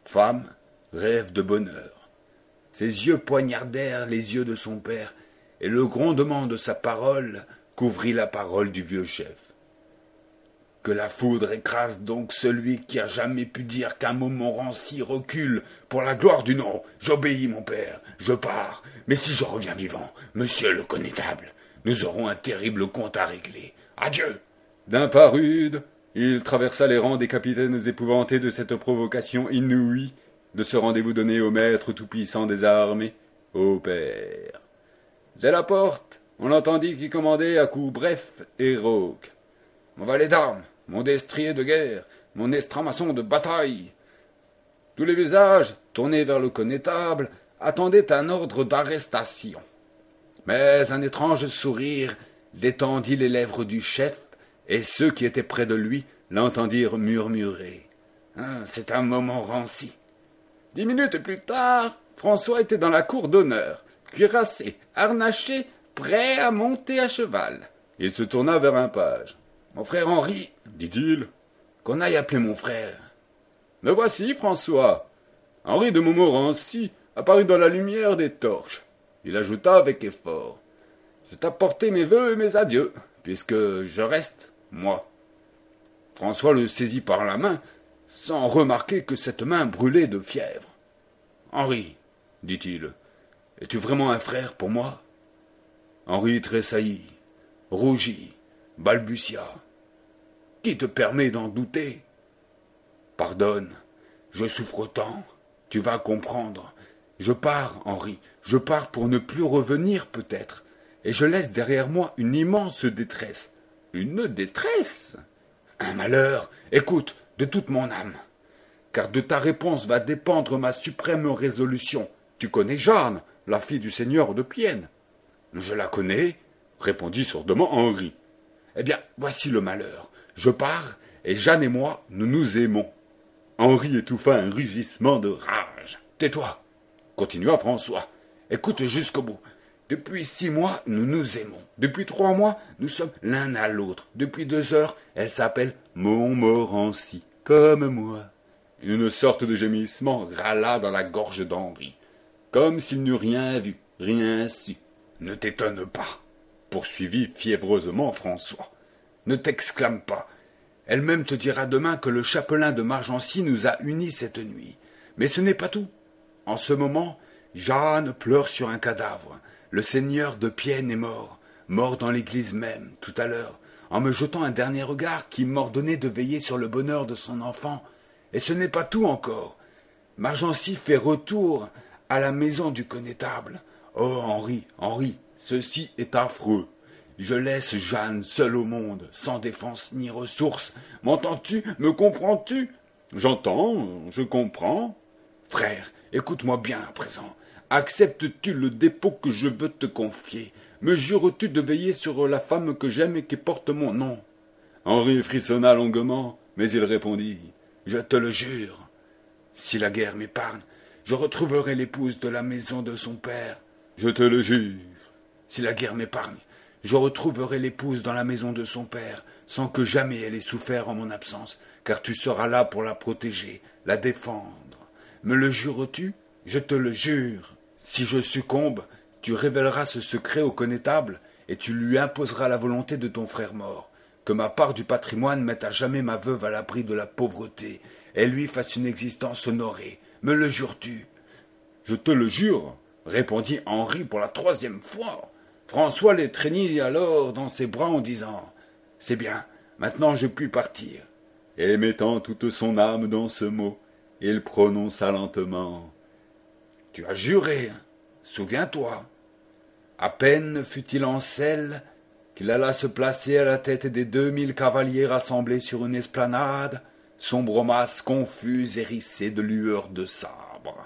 femme, rêve de bonheur. Ses yeux poignardèrent les yeux de son père, et le grondement de sa parole couvrit la parole du vieux chef. Que la foudre écrase donc celui qui a jamais pu dire qu'un Montmorency recule pour la gloire du nom. J'obéis, mon père, je pars, mais si je reviens vivant, monsieur le connétable, nous aurons un terrible compte à régler. Adieu. D'un pas rude, il traversa les rangs des capitaines épouvantés de cette provocation inouïe, de ce rendez-vous donné au maître tout-puissant des armées, au père. Dès la porte, on l'entendit qui commandait à coups brefs et rauques. Mon valet d'armes, mon destrier de guerre, mon estramaçon de bataille. Tous les visages, tournés vers le connétable, attendaient un ordre d'arrestation. Mais un étrange sourire détendit les lèvres du chef, et ceux qui étaient près de lui l'entendirent murmurer. « C'est un moment ranci. » 10 minutes plus tard, François était dans la cour d'honneur, cuirassé, harnaché, prêt à monter à cheval. Il se tourna vers un page. « Mon frère Henri, dit-il, qu'on aille appeler mon frère. »« Me voici, François. » Henri de Montmorency apparut dans la lumière des torches. Il ajouta avec effort. « Je t'apporte mes vœux et mes adieux, puisque je reste, moi. » François le saisit par la main, sans remarquer que cette main brûlait de fièvre. « Henri, dit-il, es-tu vraiment un frère pour moi ?» Henri tressaillit, rougit, balbutia. « Qui te permet d'en douter ? Pardonne, je souffre tant, tu vas comprendre. Je pars, Henri, je pars pour ne plus revenir peut-être, et je laisse derrière moi une immense détresse. » « Une détresse ? Un malheur, écoute, de toute mon âme. Car de ta réponse va dépendre ma suprême résolution. Tu connais Jeanne, la fille du seigneur de Pienne. »« Je la connais, répondit sourdement Henri. »« Eh bien, voici le malheur. Je pars, et Jeanne et moi, nous nous aimons. » Henri étouffa un rugissement de rage. « Tais-toi, continua François. Écoute jusqu'au bout. Depuis 6 mois, nous nous aimons. Depuis 3 mois, nous sommes l'un à l'autre. Depuis 2 heures, elle s'appelle Montmorency, comme moi. » Une sorte de gémissement râla dans la gorge d'Henri, comme s'il n'eût rien vu, rien su. « Ne t'étonne pas, poursuivit fiévreusement François. Ne t'exclame pas. Elle-même te dira demain que le chapelain de Margency nous a unis cette nuit. Mais ce n'est pas tout. En ce moment, Jeanne pleure sur un cadavre. Le seigneur de Pienne est mort, mort dans l'église même, tout à l'heure, en me jetant un dernier regard qui m'ordonnait de veiller sur le bonheur de son enfant. Et ce n'est pas tout encore. Margency fait retour à la maison du connétable. Oh, Henri, Henri, ceci est affreux. Je laisse Jeanne seule au monde, sans défense ni ressources. M'entends-tu? Me comprends-tu? J'entends, je comprends. Frère, écoute-moi bien à présent. Acceptes-tu le dépôt que je veux te confier? Me jures-tu de veiller sur la femme que j'aime et qui porte mon nom? Henri frissonna longuement, mais il répondit. Je te le jure. Si la guerre m'épargne, je retrouverai l'épouse de la maison de son père. Je te le jure. Si la guerre m'épargne, je retrouverai l'épouse dans la maison de son père, sans que jamais elle ait souffert en mon absence, car tu seras là pour la protéger, la défendre. Me le jures-tu? Je te le jure. Si je succombe, tu révéleras ce secret au connétable, et tu lui imposeras la volonté de ton frère mort, que ma part du patrimoine mette à jamais ma veuve à l'abri de la pauvreté, et lui fasse une existence honorée. Me le jures-tu? Je te le jure, répondit Henri pour la 3e fois. François l'étreignit alors dans ses bras en disant « C'est bien, maintenant je puis partir. » Et mettant toute son âme dans ce mot, il prononça lentement « Tu as juré, souviens-toi. » À peine fut-il en selle qu'il alla se placer à la tête des 2000 cavaliers rassemblés sur une esplanade, sombre masse confuse hérissée de lueurs de sabre.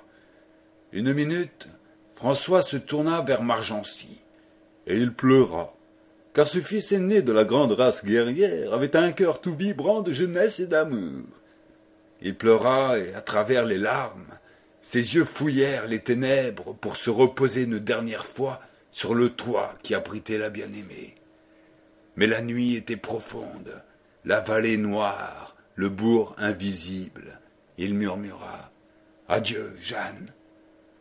Une minute, François se tourna vers Margency, et il pleura, car ce fils aîné de la grande race guerrière avait un cœur tout vibrant de jeunesse et d'amour. Il pleura, et à travers les larmes, ses yeux fouillèrent les ténèbres pour se reposer une dernière fois sur le toit qui abritait la bien-aimée. Mais la nuit était profonde, la vallée noire, le bourg invisible. Il murmura Adieu, Jeanne. Adieu. »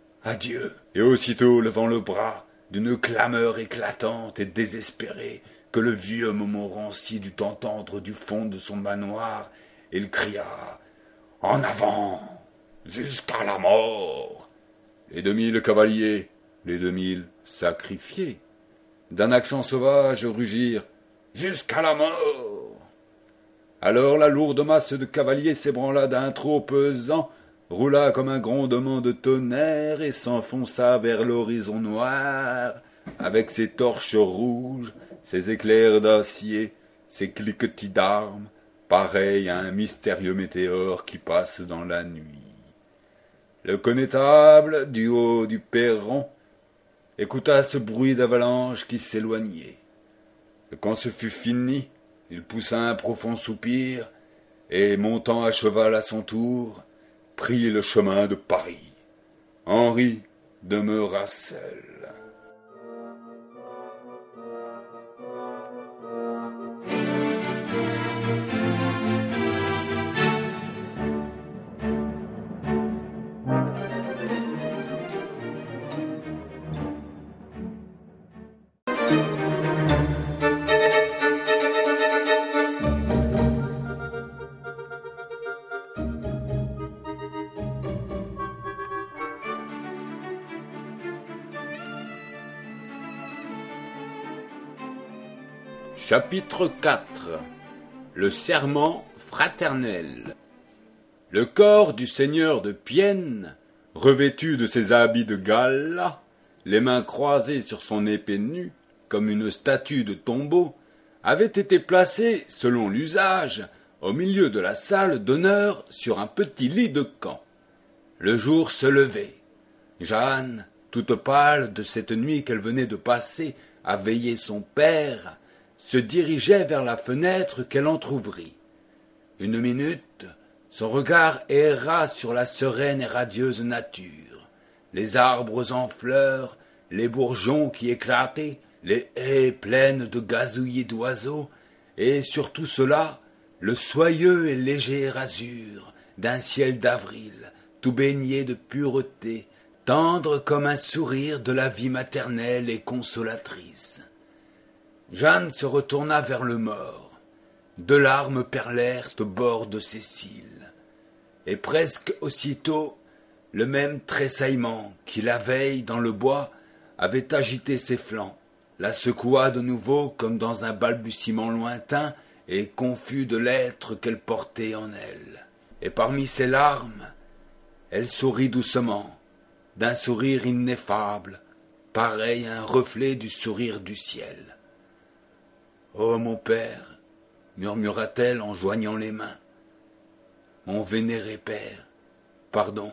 Et aussitôt, levant le bras, d'une clameur éclatante et désespérée, que le vieux Montmorency dut entendre du fond de son manoir, il cria « En avant, jusqu'à la mort !» Les 2000 cavaliers, les 2000 sacrifiés, d'un accent sauvage rugirent « Jusqu'à la mort !» Alors la lourde masse de cavaliers s'ébranla d'un trot pesant, roula comme un grondement de tonnerre et s'enfonça vers l'horizon noir, avec ses torches rouges, ses éclairs d'acier, ses cliquetis d'armes, pareils à un mystérieux météore qui passe dans la nuit. Le connétable, du haut du perron, écouta ce bruit d'avalanche qui s'éloignait. Et quand ce fut fini, il poussa un profond soupir, et, montant à cheval à son tour, prit le chemin de Paris. Henri demeura seul. Chapitre 4. Le serment fraternel. Le corps du seigneur de Pienne, revêtu de ses habits de gala, les mains croisées sur son épée nue, comme une statue de tombeau, avait été placé, selon l'usage, au milieu de la salle d'honneur sur un petit lit de camp. Le jour se levait. Jeanne, toute pâle de cette nuit qu'elle venait de passer à veiller son père, se dirigeait vers la fenêtre qu'elle entr'ouvrit. Une minute, son regard erra sur la sereine et radieuse nature, les arbres en fleurs, les bourgeons qui éclataient, les haies pleines de gazouillis d'oiseaux, et sur tout cela, le soyeux et léger azur d'un ciel d'avril, tout baigné de pureté, tendre comme un sourire de la vie maternelle et consolatrice. Jeanne se retourna vers le mort. 2 larmes perlèrent au bord de ses cils. Et presque aussitôt, le même tressaillement qui, la veille, dans le bois, avait agité ses flancs, la secoua de nouveau comme dans un balbutiement lointain et confus de l'être qu'elle portait en elle. Et parmi ses larmes, elle sourit doucement, d'un sourire ineffable, pareil à un reflet du sourire du ciel. « Oh, mon père, murmura-t-elle en joignant les mains, mon vénéré père, pardon.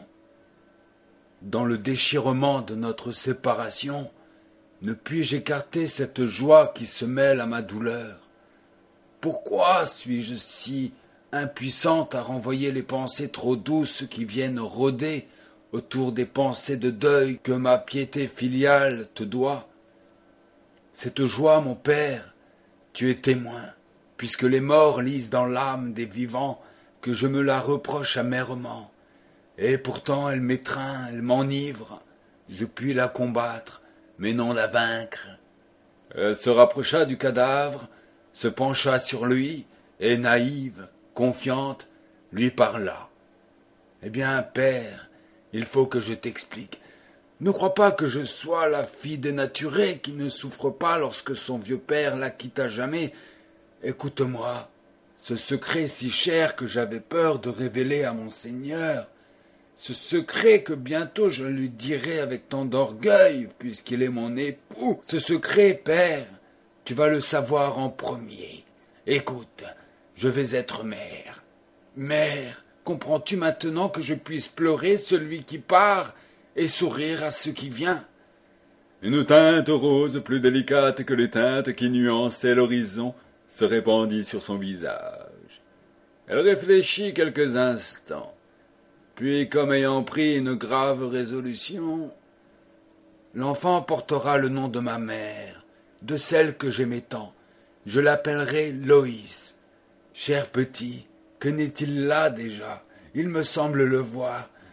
Dans le déchirement de notre séparation, ne puis-je écarter cette joie qui se mêle à ma douleur? Pourquoi suis-je si impuissante à renvoyer les pensées trop douces qui viennent rôder autour des pensées de deuil que ma piété filiale te doit? Cette joie, mon père, tu es témoin, puisque les morts lisent dans l'âme des vivants que je me la reproche amèrement. Et pourtant elle m'étreint, elle m'enivre. Je puis la combattre, mais non la vaincre. Elle se rapprocha du cadavre, se pencha sur lui, et naïve, confiante, lui parla. « Eh bien, père, il faut que je t'explique. Ne crois pas que je sois la fille dénaturée qui ne souffre pas lorsque son vieux père la quitte à jamais. Écoute-moi, ce secret si cher que j'avais peur de révéler à mon Seigneur, ce secret que bientôt je lui dirai avec tant d'orgueil, puisqu'il est mon époux, ce secret, père, tu vas le savoir en premier. Écoute, je vais être mère. Mère, comprends-tu maintenant que je puisse pleurer celui qui part et sourire à ce qui vient? Une teinte rose plus délicate que les teintes qui nuançaient l'horizon se répandit sur son visage. Elle réfléchit quelques instants, puis, comme ayant pris une grave résolution, « L'enfant portera le nom de ma mère, de celle que j'aimais tant. Je l'appellerai Loïs. Cher petit, que n'est-il là déjà? Il me semble le voir.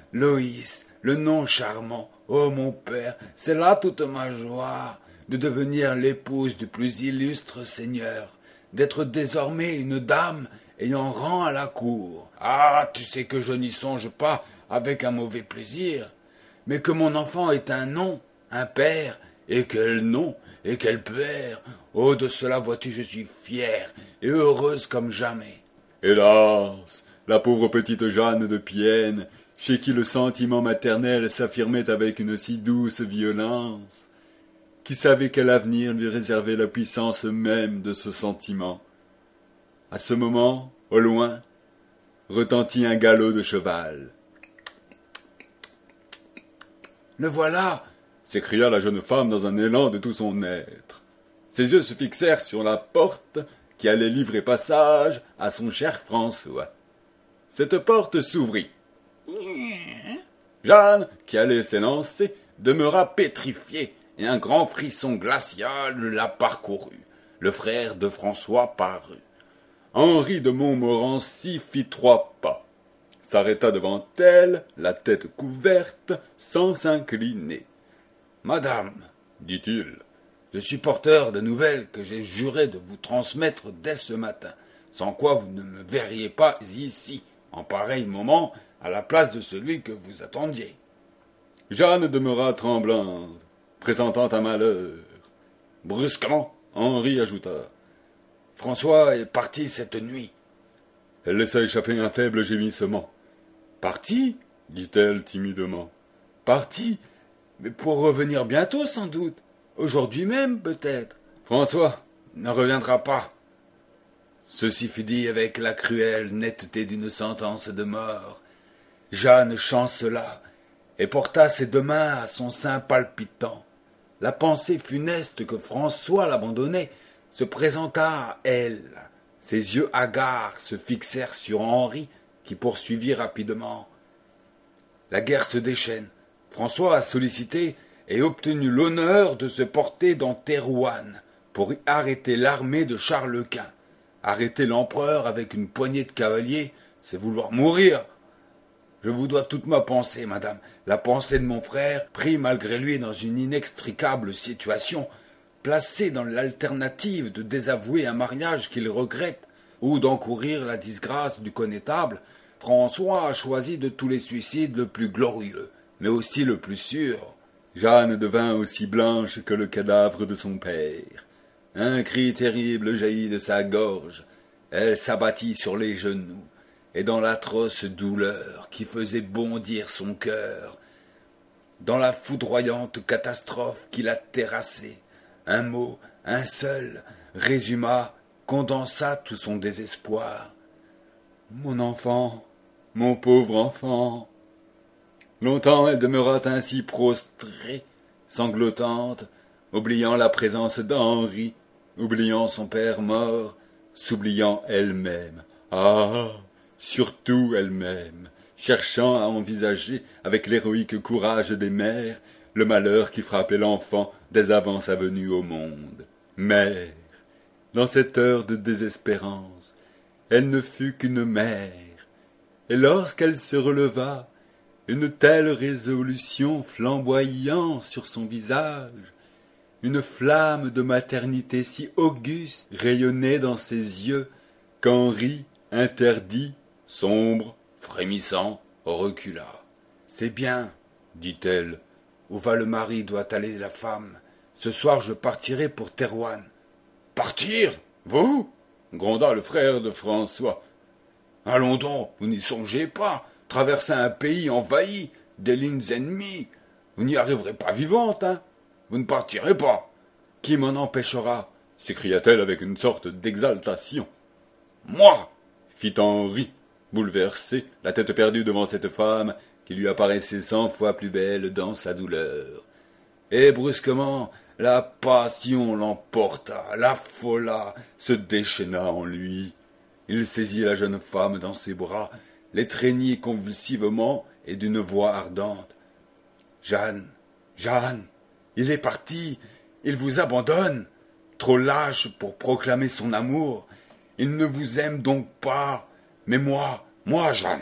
Loïs, le nom charmant. Oh mon père, c'est là toute ma joie, de devenir l'épouse du plus illustre seigneur, d'être désormais une dame ayant rang à la cour. Ah, tu sais que je n'y songe pas avec un mauvais plaisir, mais que mon enfant est un nom, un père, et quel nom, et quel père. Oh, de cela, vois-tu, je suis fière et heureuse comme jamais. Hélas, la pauvre petite Jeanne de Pienne, chez qui le sentiment maternel s'affirmait avec une si douce violence, qui savait quel avenir lui réservait la puissance même de ce sentiment. À ce moment, au loin, retentit un galop de cheval. « Le voilà !» s'écria la jeune femme dans un élan de tout son être. Ses yeux se fixèrent sur la porte qui allait livrer passage à son cher François. Cette porte s'ouvrit. Jeanne, qui allait s'élancer, demeura pétrifiée, et un grand frisson glacial la parcourut. Le frère de François parut. Henri de Montmorency fit 3 pas, s'arrêta devant elle, la tête couverte, sans s'incliner. « Madame, dit-il, je suis porteur de nouvelles que j'ai juré de vous transmettre dès ce matin, sans quoi vous ne me verriez pas ici, en pareil moment, à la place de celui que vous attendiez. » Jeanne demeura tremblante, pressentant un malheur. Brusquement, Henri ajouta. « François est parti cette nuit. » Elle laissa échapper un faible gémissement. « Parti ?» dit-elle timidement. « Parti ? Mais pour revenir bientôt, sans doute. Aujourd'hui même, peut-être. François ne reviendra pas. » Ceci fut dit avec la cruelle netteté d'une sentence de mort. Jeanne chancela et porta ses 2 mains à son sein palpitant. La pensée funeste que François l'abandonnait se présenta à elle. Ses yeux hagards se fixèrent sur Henri, qui poursuivit rapidement. La guerre se déchaîne. François a sollicité et obtenu l'honneur de se porter dans Thérouanne pour y arrêter l'armée de Charles Quint. Arrêter l'empereur avec une poignée de cavaliers, c'est vouloir mourir. Je vous dois toute ma pensée, madame, la pensée de mon frère, pris malgré lui dans une inextricable situation, placé dans l'alternative de désavouer un mariage qu'il regrette ou d'encourir la disgrâce du connétable. François a choisi de tous les suicides le plus glorieux, mais aussi le plus sûr. Jeanne devint aussi blanche que le cadavre de son père. Un cri terrible jaillit de sa gorge. Elle s'abattit sur les genoux, et dans l'atroce douleur qui faisait bondir son cœur, dans la foudroyante catastrophe qui la terrassait, un mot, un seul, résuma, condensa tout son désespoir. « Mon enfant, mon pauvre enfant !» Longtemps elle demeura ainsi prostrée, sanglotante, oubliant la présence d'Henri, oubliant son père mort, s'oubliant elle-même. Ah, surtout elle-même, cherchant à envisager avec l'héroïque courage des mères le malheur qui frappait l'enfant dès avant sa venue au monde. Mère, dans cette heure de désespérance, elle ne fut qu'une mère, et lorsqu'elle se releva, une telle résolution flamboyant sur son visage, une flamme de maternité si auguste rayonnait dans ses yeux qu'Henri, interdit, sombre, frémissant, recula. « C'est bien, dit-elle, où va le mari doit aller la femme. Ce soir je partirai pour Thérouanne. »« Partir, vous ?» gronda le frère de François. « Allons donc, vous n'y songez pas. Traverser un pays envahi, des lignes ennemies. Vous n'y arriverez pas vivante, hein. Vous ne partirez pas. Qui m'en empêchera ?» s'écria-t-elle avec une sorte d'exaltation. « Moi !» fit Henri, bouleversé, la tête perdue devant cette femme qui lui apparaissait 100 fois plus belle dans sa douleur. Et brusquement, la passion l'emporta, l'affola, se déchaîna en lui. Il saisit la jeune femme dans ses bras, l'étreignit convulsivement et d'une voix ardente. « Jeanne, Jeanne, il est parti, il vous abandonne, trop lâche pour proclamer son amour. Il ne vous aime donc pas, mais moi, Jeanne,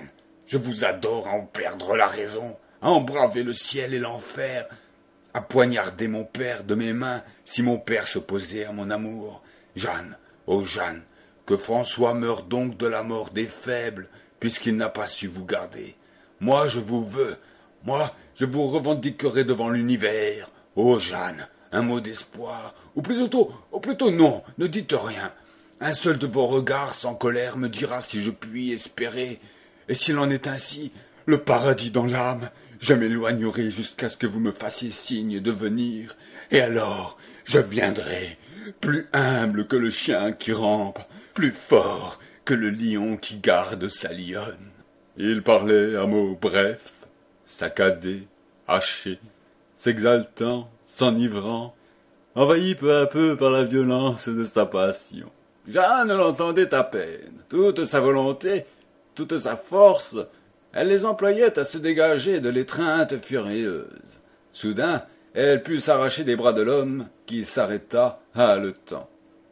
Je vous adore à en perdre la raison, à embraver le ciel et l'enfer, à poignarder mon père de mes mains si mon père s'opposait à mon amour. Jeanne, ô Jeanne, que François meure donc de la mort des faibles, puisqu'il n'a pas su vous garder. Moi, je vous veux, moi, je vous revendiquerai devant l'univers. Ô Jeanne, un mot d'espoir, ou plutôt non, ne dites rien. Un seul de vos regards sans colère me dira si je puis espérer. Et s'il en est ainsi, le paradis dans l'âme, je m'éloignerai jusqu'à ce que vous me fassiez signe de venir. Et alors, je viendrai, plus humble que le chien qui rampe, plus fort que le lion qui garde sa lionne. Il parlait à mots brefs, saccadés, hachés, s'exaltant, s'enivrant, envahi peu à peu par la violence de sa passion. Jeanne l'entendait à peine. Toute sa volonté, toute sa force, elle les employait à se dégager de l'étreinte furieuse. Soudain, elle put s'arracher des bras de l'homme qui s'arrêta haletant.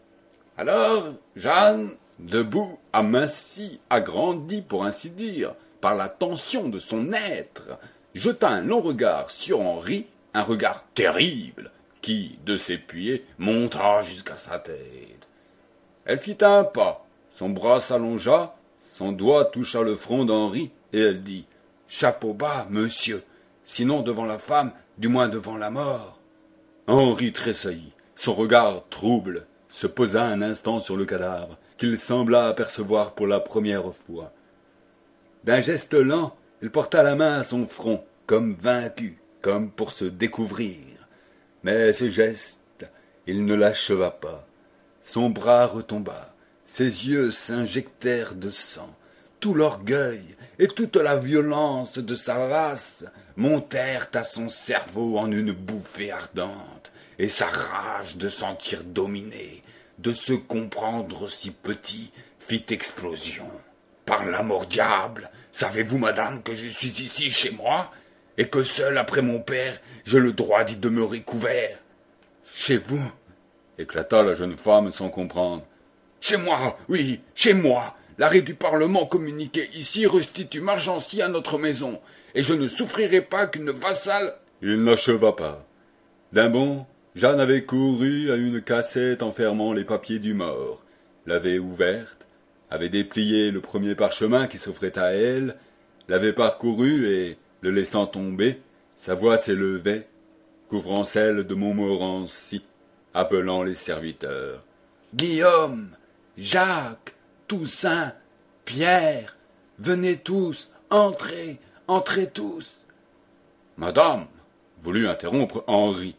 Alors, Jeanne, debout, amincie, agrandie, pour ainsi dire, par la tension de son être, jeta un long regard sur Henri, un regard terrible, qui, de ses pieds, monta jusqu'à sa tête. Elle fit un pas, son bras s'allongea, son doigt toucha le front d'Henri, et elle dit « Chapeau bas, monsieur, sinon devant la femme, du moins devant la mort. » Henri tressaillit, son regard trouble se posa un instant sur le cadavre, qu'il sembla apercevoir pour la première fois. D'un geste lent, il porta la main à son front, comme vaincu, comme pour se découvrir. Mais ce geste, il ne l'acheva pas. Son bras retomba, ses yeux s'injectèrent de sang. Tout l'orgueil et toute la violence de sa race montèrent à son cerveau en une bouffée ardente, et sa rage de sentir dominé, de se comprendre si petit, fit explosion. Par l'amour diable, savez-vous, madame, que je suis ici chez moi, et que seul après mon père, j'ai le droit d'y demeurer couvert? Chez vous? Éclata la jeune femme sans comprendre. Chez moi, oui, chez moi. L'arrêt du Parlement communiqué ici restitue Margency à notre maison, et je ne souffrirai pas qu'une vassale... Il n'acheva pas. D'un bond, Jeanne avait couru à une cassette enfermant les papiers du mort, l'avait ouverte, avait déplié le premier parchemin qui s'offrait à elle, l'avait parcouru et, le laissant tomber, sa voix s'élevait, couvrant celle de Montmorency, appelant les serviteurs. « Guillaume, Jacques, Toussaint, Pierre, venez tous, entrez, entrez tous. »« Madame, » voulut interrompre Henri.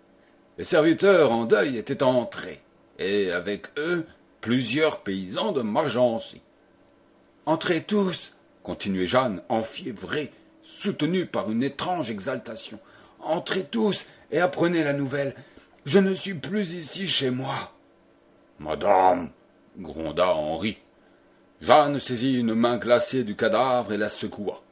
Les serviteurs en deuil étaient entrés, et avec eux plusieurs paysans de Margency. « Entrez tous, » continuait Jeanne, enfiévrée, soutenue par une étrange exaltation. « Entrez tous et apprenez la nouvelle. Je ne suis plus ici chez moi. »« Madame, » gronda Henri. Jeanne saisit une main glacée du cadavre et la secoua.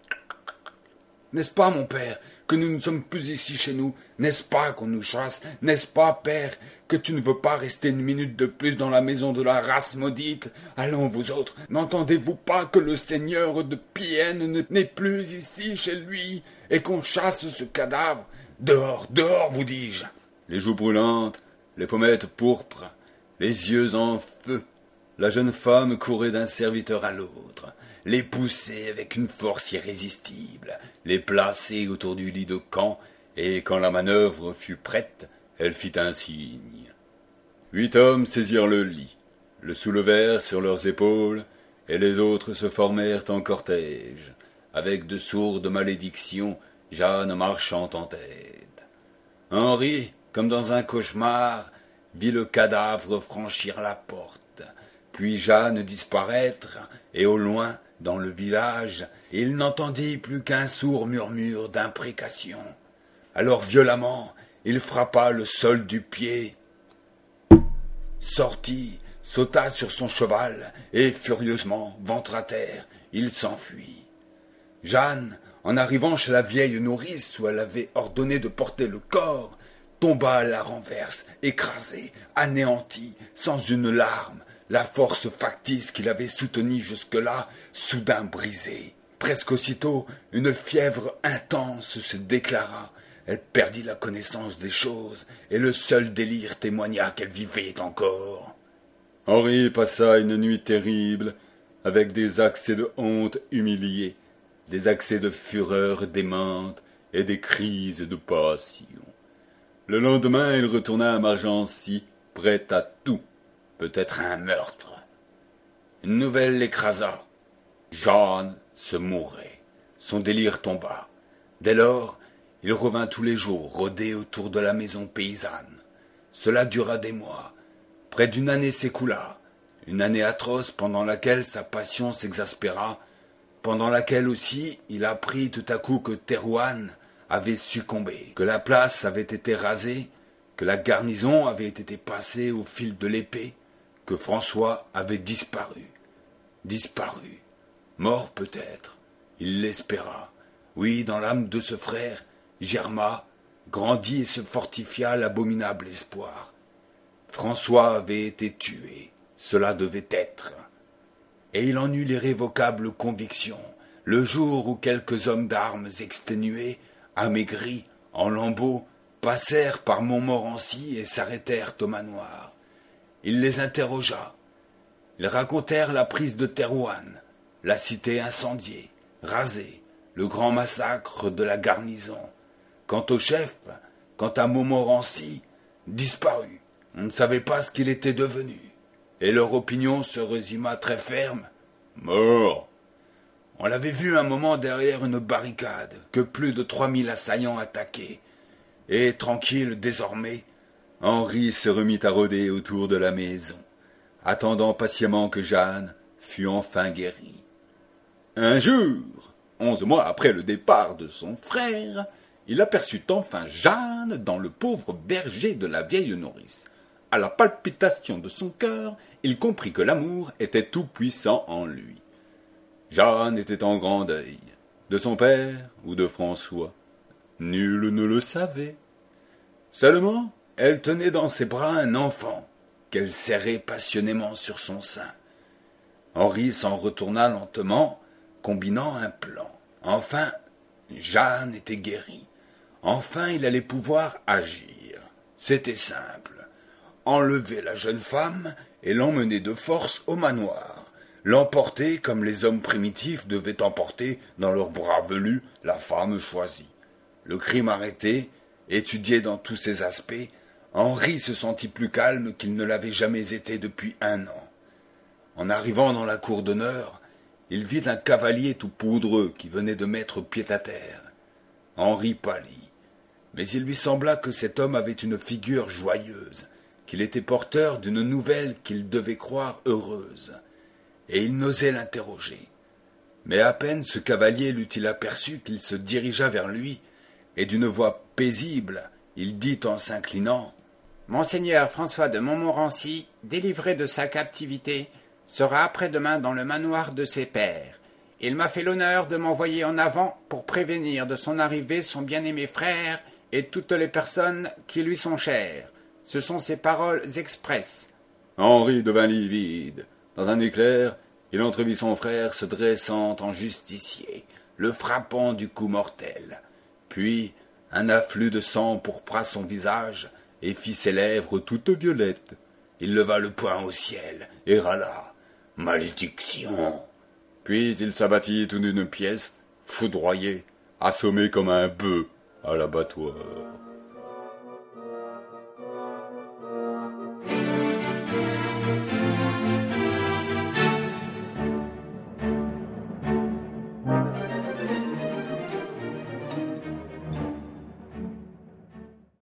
« N'est-ce pas, mon père, que nous ne sommes plus ici chez nous? N'est-ce pas qu'on nous chasse? N'est-ce pas, père, que tu ne veux pas rester une minute de plus dans la maison de la race maudite? Allons, vous autres, n'entendez-vous pas que le seigneur de Pienne n'est plus ici chez lui, et qu'on chasse ce cadavre? Dehors, dehors, vous dis-je. » Les joues brûlantes, les pommettes pourpres, les yeux en feu, la jeune femme courait d'un serviteur à l'autre, les poussait avec une force irrésistible, les plaçait autour du lit de camp, et quand la manœuvre fut prête, elle fit un signe. 8 hommes saisirent le lit, le soulevèrent sur leurs épaules, et les autres se formèrent en cortège, avec de sourdes malédictions, Jeanne marchant en tête. Henri, comme dans un cauchemar, vit le cadavre franchir la porte, puis Jeanne disparaître, et au loin, dans le village, il n'entendit plus qu'un sourd murmure d'imprécation. Alors violemment, il frappa le sol du pied, sortit, sauta sur son cheval, et furieusement, ventre à terre, il s'enfuit. Jeanne, en arrivant chez la vieille nourrice où elle avait ordonné de porter le corps, tomba à la renverse, écrasée, anéantie, sans une larme, la force factice qui l'avait soutenue jusque-là, soudain brisée. Presque aussitôt, une fièvre intense se déclara. Elle perdit la connaissance des choses, et le seul délire témoigna qu'elle vivait encore. Henri passa une nuit terrible, avec des accès de honte humiliée, des accès de fureur démente et des crises de passion. Le lendemain, il retourna à Margency, prêt à tout, peut-être à un meurtre. Une nouvelle l'écrasa. Jeanne se mourait. Son délire tomba. Dès lors, il revint tous les jours rôder autour de la maison paysanne. Cela dura des mois. Près d'une année s'écoula. Une année atroce pendant laquelle sa passion s'exaspéra, pendant laquelle aussi il apprit tout à coup que Thérouanne avait succombé, que la place avait été rasée, que la garnison avait été passée au fil de l'épée, que François avait disparu. Disparu. Mort peut-être. Il l'espéra. Oui, dans l'âme de ce frère, germa, grandit et se fortifia l'abominable espoir. François avait été tué. Cela devait être. Et il en eut l'irrévocable conviction, le jour où quelques hommes d'armes exténués, amaigris, en lambeaux, passèrent par Montmorency et s'arrêtèrent au manoir. Il les interrogea. Ils racontèrent la prise de Thérouanne, la cité incendiée, rasée, le grand massacre de la garnison. Quant au chef, quant à Montmorency, disparu. On ne savait pas ce qu'il était devenu. Et leur opinion se résuma très ferme. Mort. On l'avait vu un moment derrière une barricade, que plus de 3000 assaillants attaquaient. Et, tranquille désormais, Henri se remit à rôder autour de la maison, attendant patiemment que Jeanne fût enfin guérie. Un jour, 11 mois après le départ de son frère, il aperçut enfin Jeanne dans le pauvre berger de la vieille nourrice. À la palpitation de son cœur, il comprit que l'amour était tout-puissant en lui. Jeanne était en grand deuil, de son père ou de François. Nul ne le savait. Seulement, elle tenait dans ses bras un enfant, qu'elle serrait passionnément sur son sein. Henri s'en retourna lentement, combinant un plan. Enfin, Jeanne était guérie. Enfin, il allait pouvoir agir. C'était simple. Enlever la jeune femme et l'emmener de force au manoir, l'emporter comme les hommes primitifs devaient emporter dans leurs bras velus la femme choisie. Le crime arrêté, étudié dans tous ses aspects, Henri se sentit plus calme qu'il ne l'avait jamais été depuis 1 an. En arrivant dans la cour d'honneur, il vit un cavalier tout poudreux qui venait de mettre pied à terre. Henri pâlit, mais il lui sembla que cet homme avait une figure joyeuse, qu'il était porteur d'une nouvelle qu'il devait croire heureuse, et il n'osait l'interroger. Mais à peine ce cavalier l'eut-il aperçu qu'il se dirigea vers lui, et d'une voix paisible, il dit en s'inclinant « Monseigneur François de Montmorency, délivré de sa captivité, sera après-demain dans le manoir de ses pères. Il m'a fait l'honneur de m'envoyer en avant pour prévenir de son arrivée son bien-aimé frère et toutes les personnes qui lui sont chères. Ce sont ses paroles expresses. » Henri devint livide. Dans un éclair, il entrevit son frère se dressant en justicier, le frappant du coup mortel. Puis, un afflux de sang pourpra son visage et fit ses lèvres toutes violettes. Il leva le poing au ciel et râla « Malédiction !» Puis il s'abattit tout d'une pièce, foudroyé, assommé comme un bœuf à l'abattoir.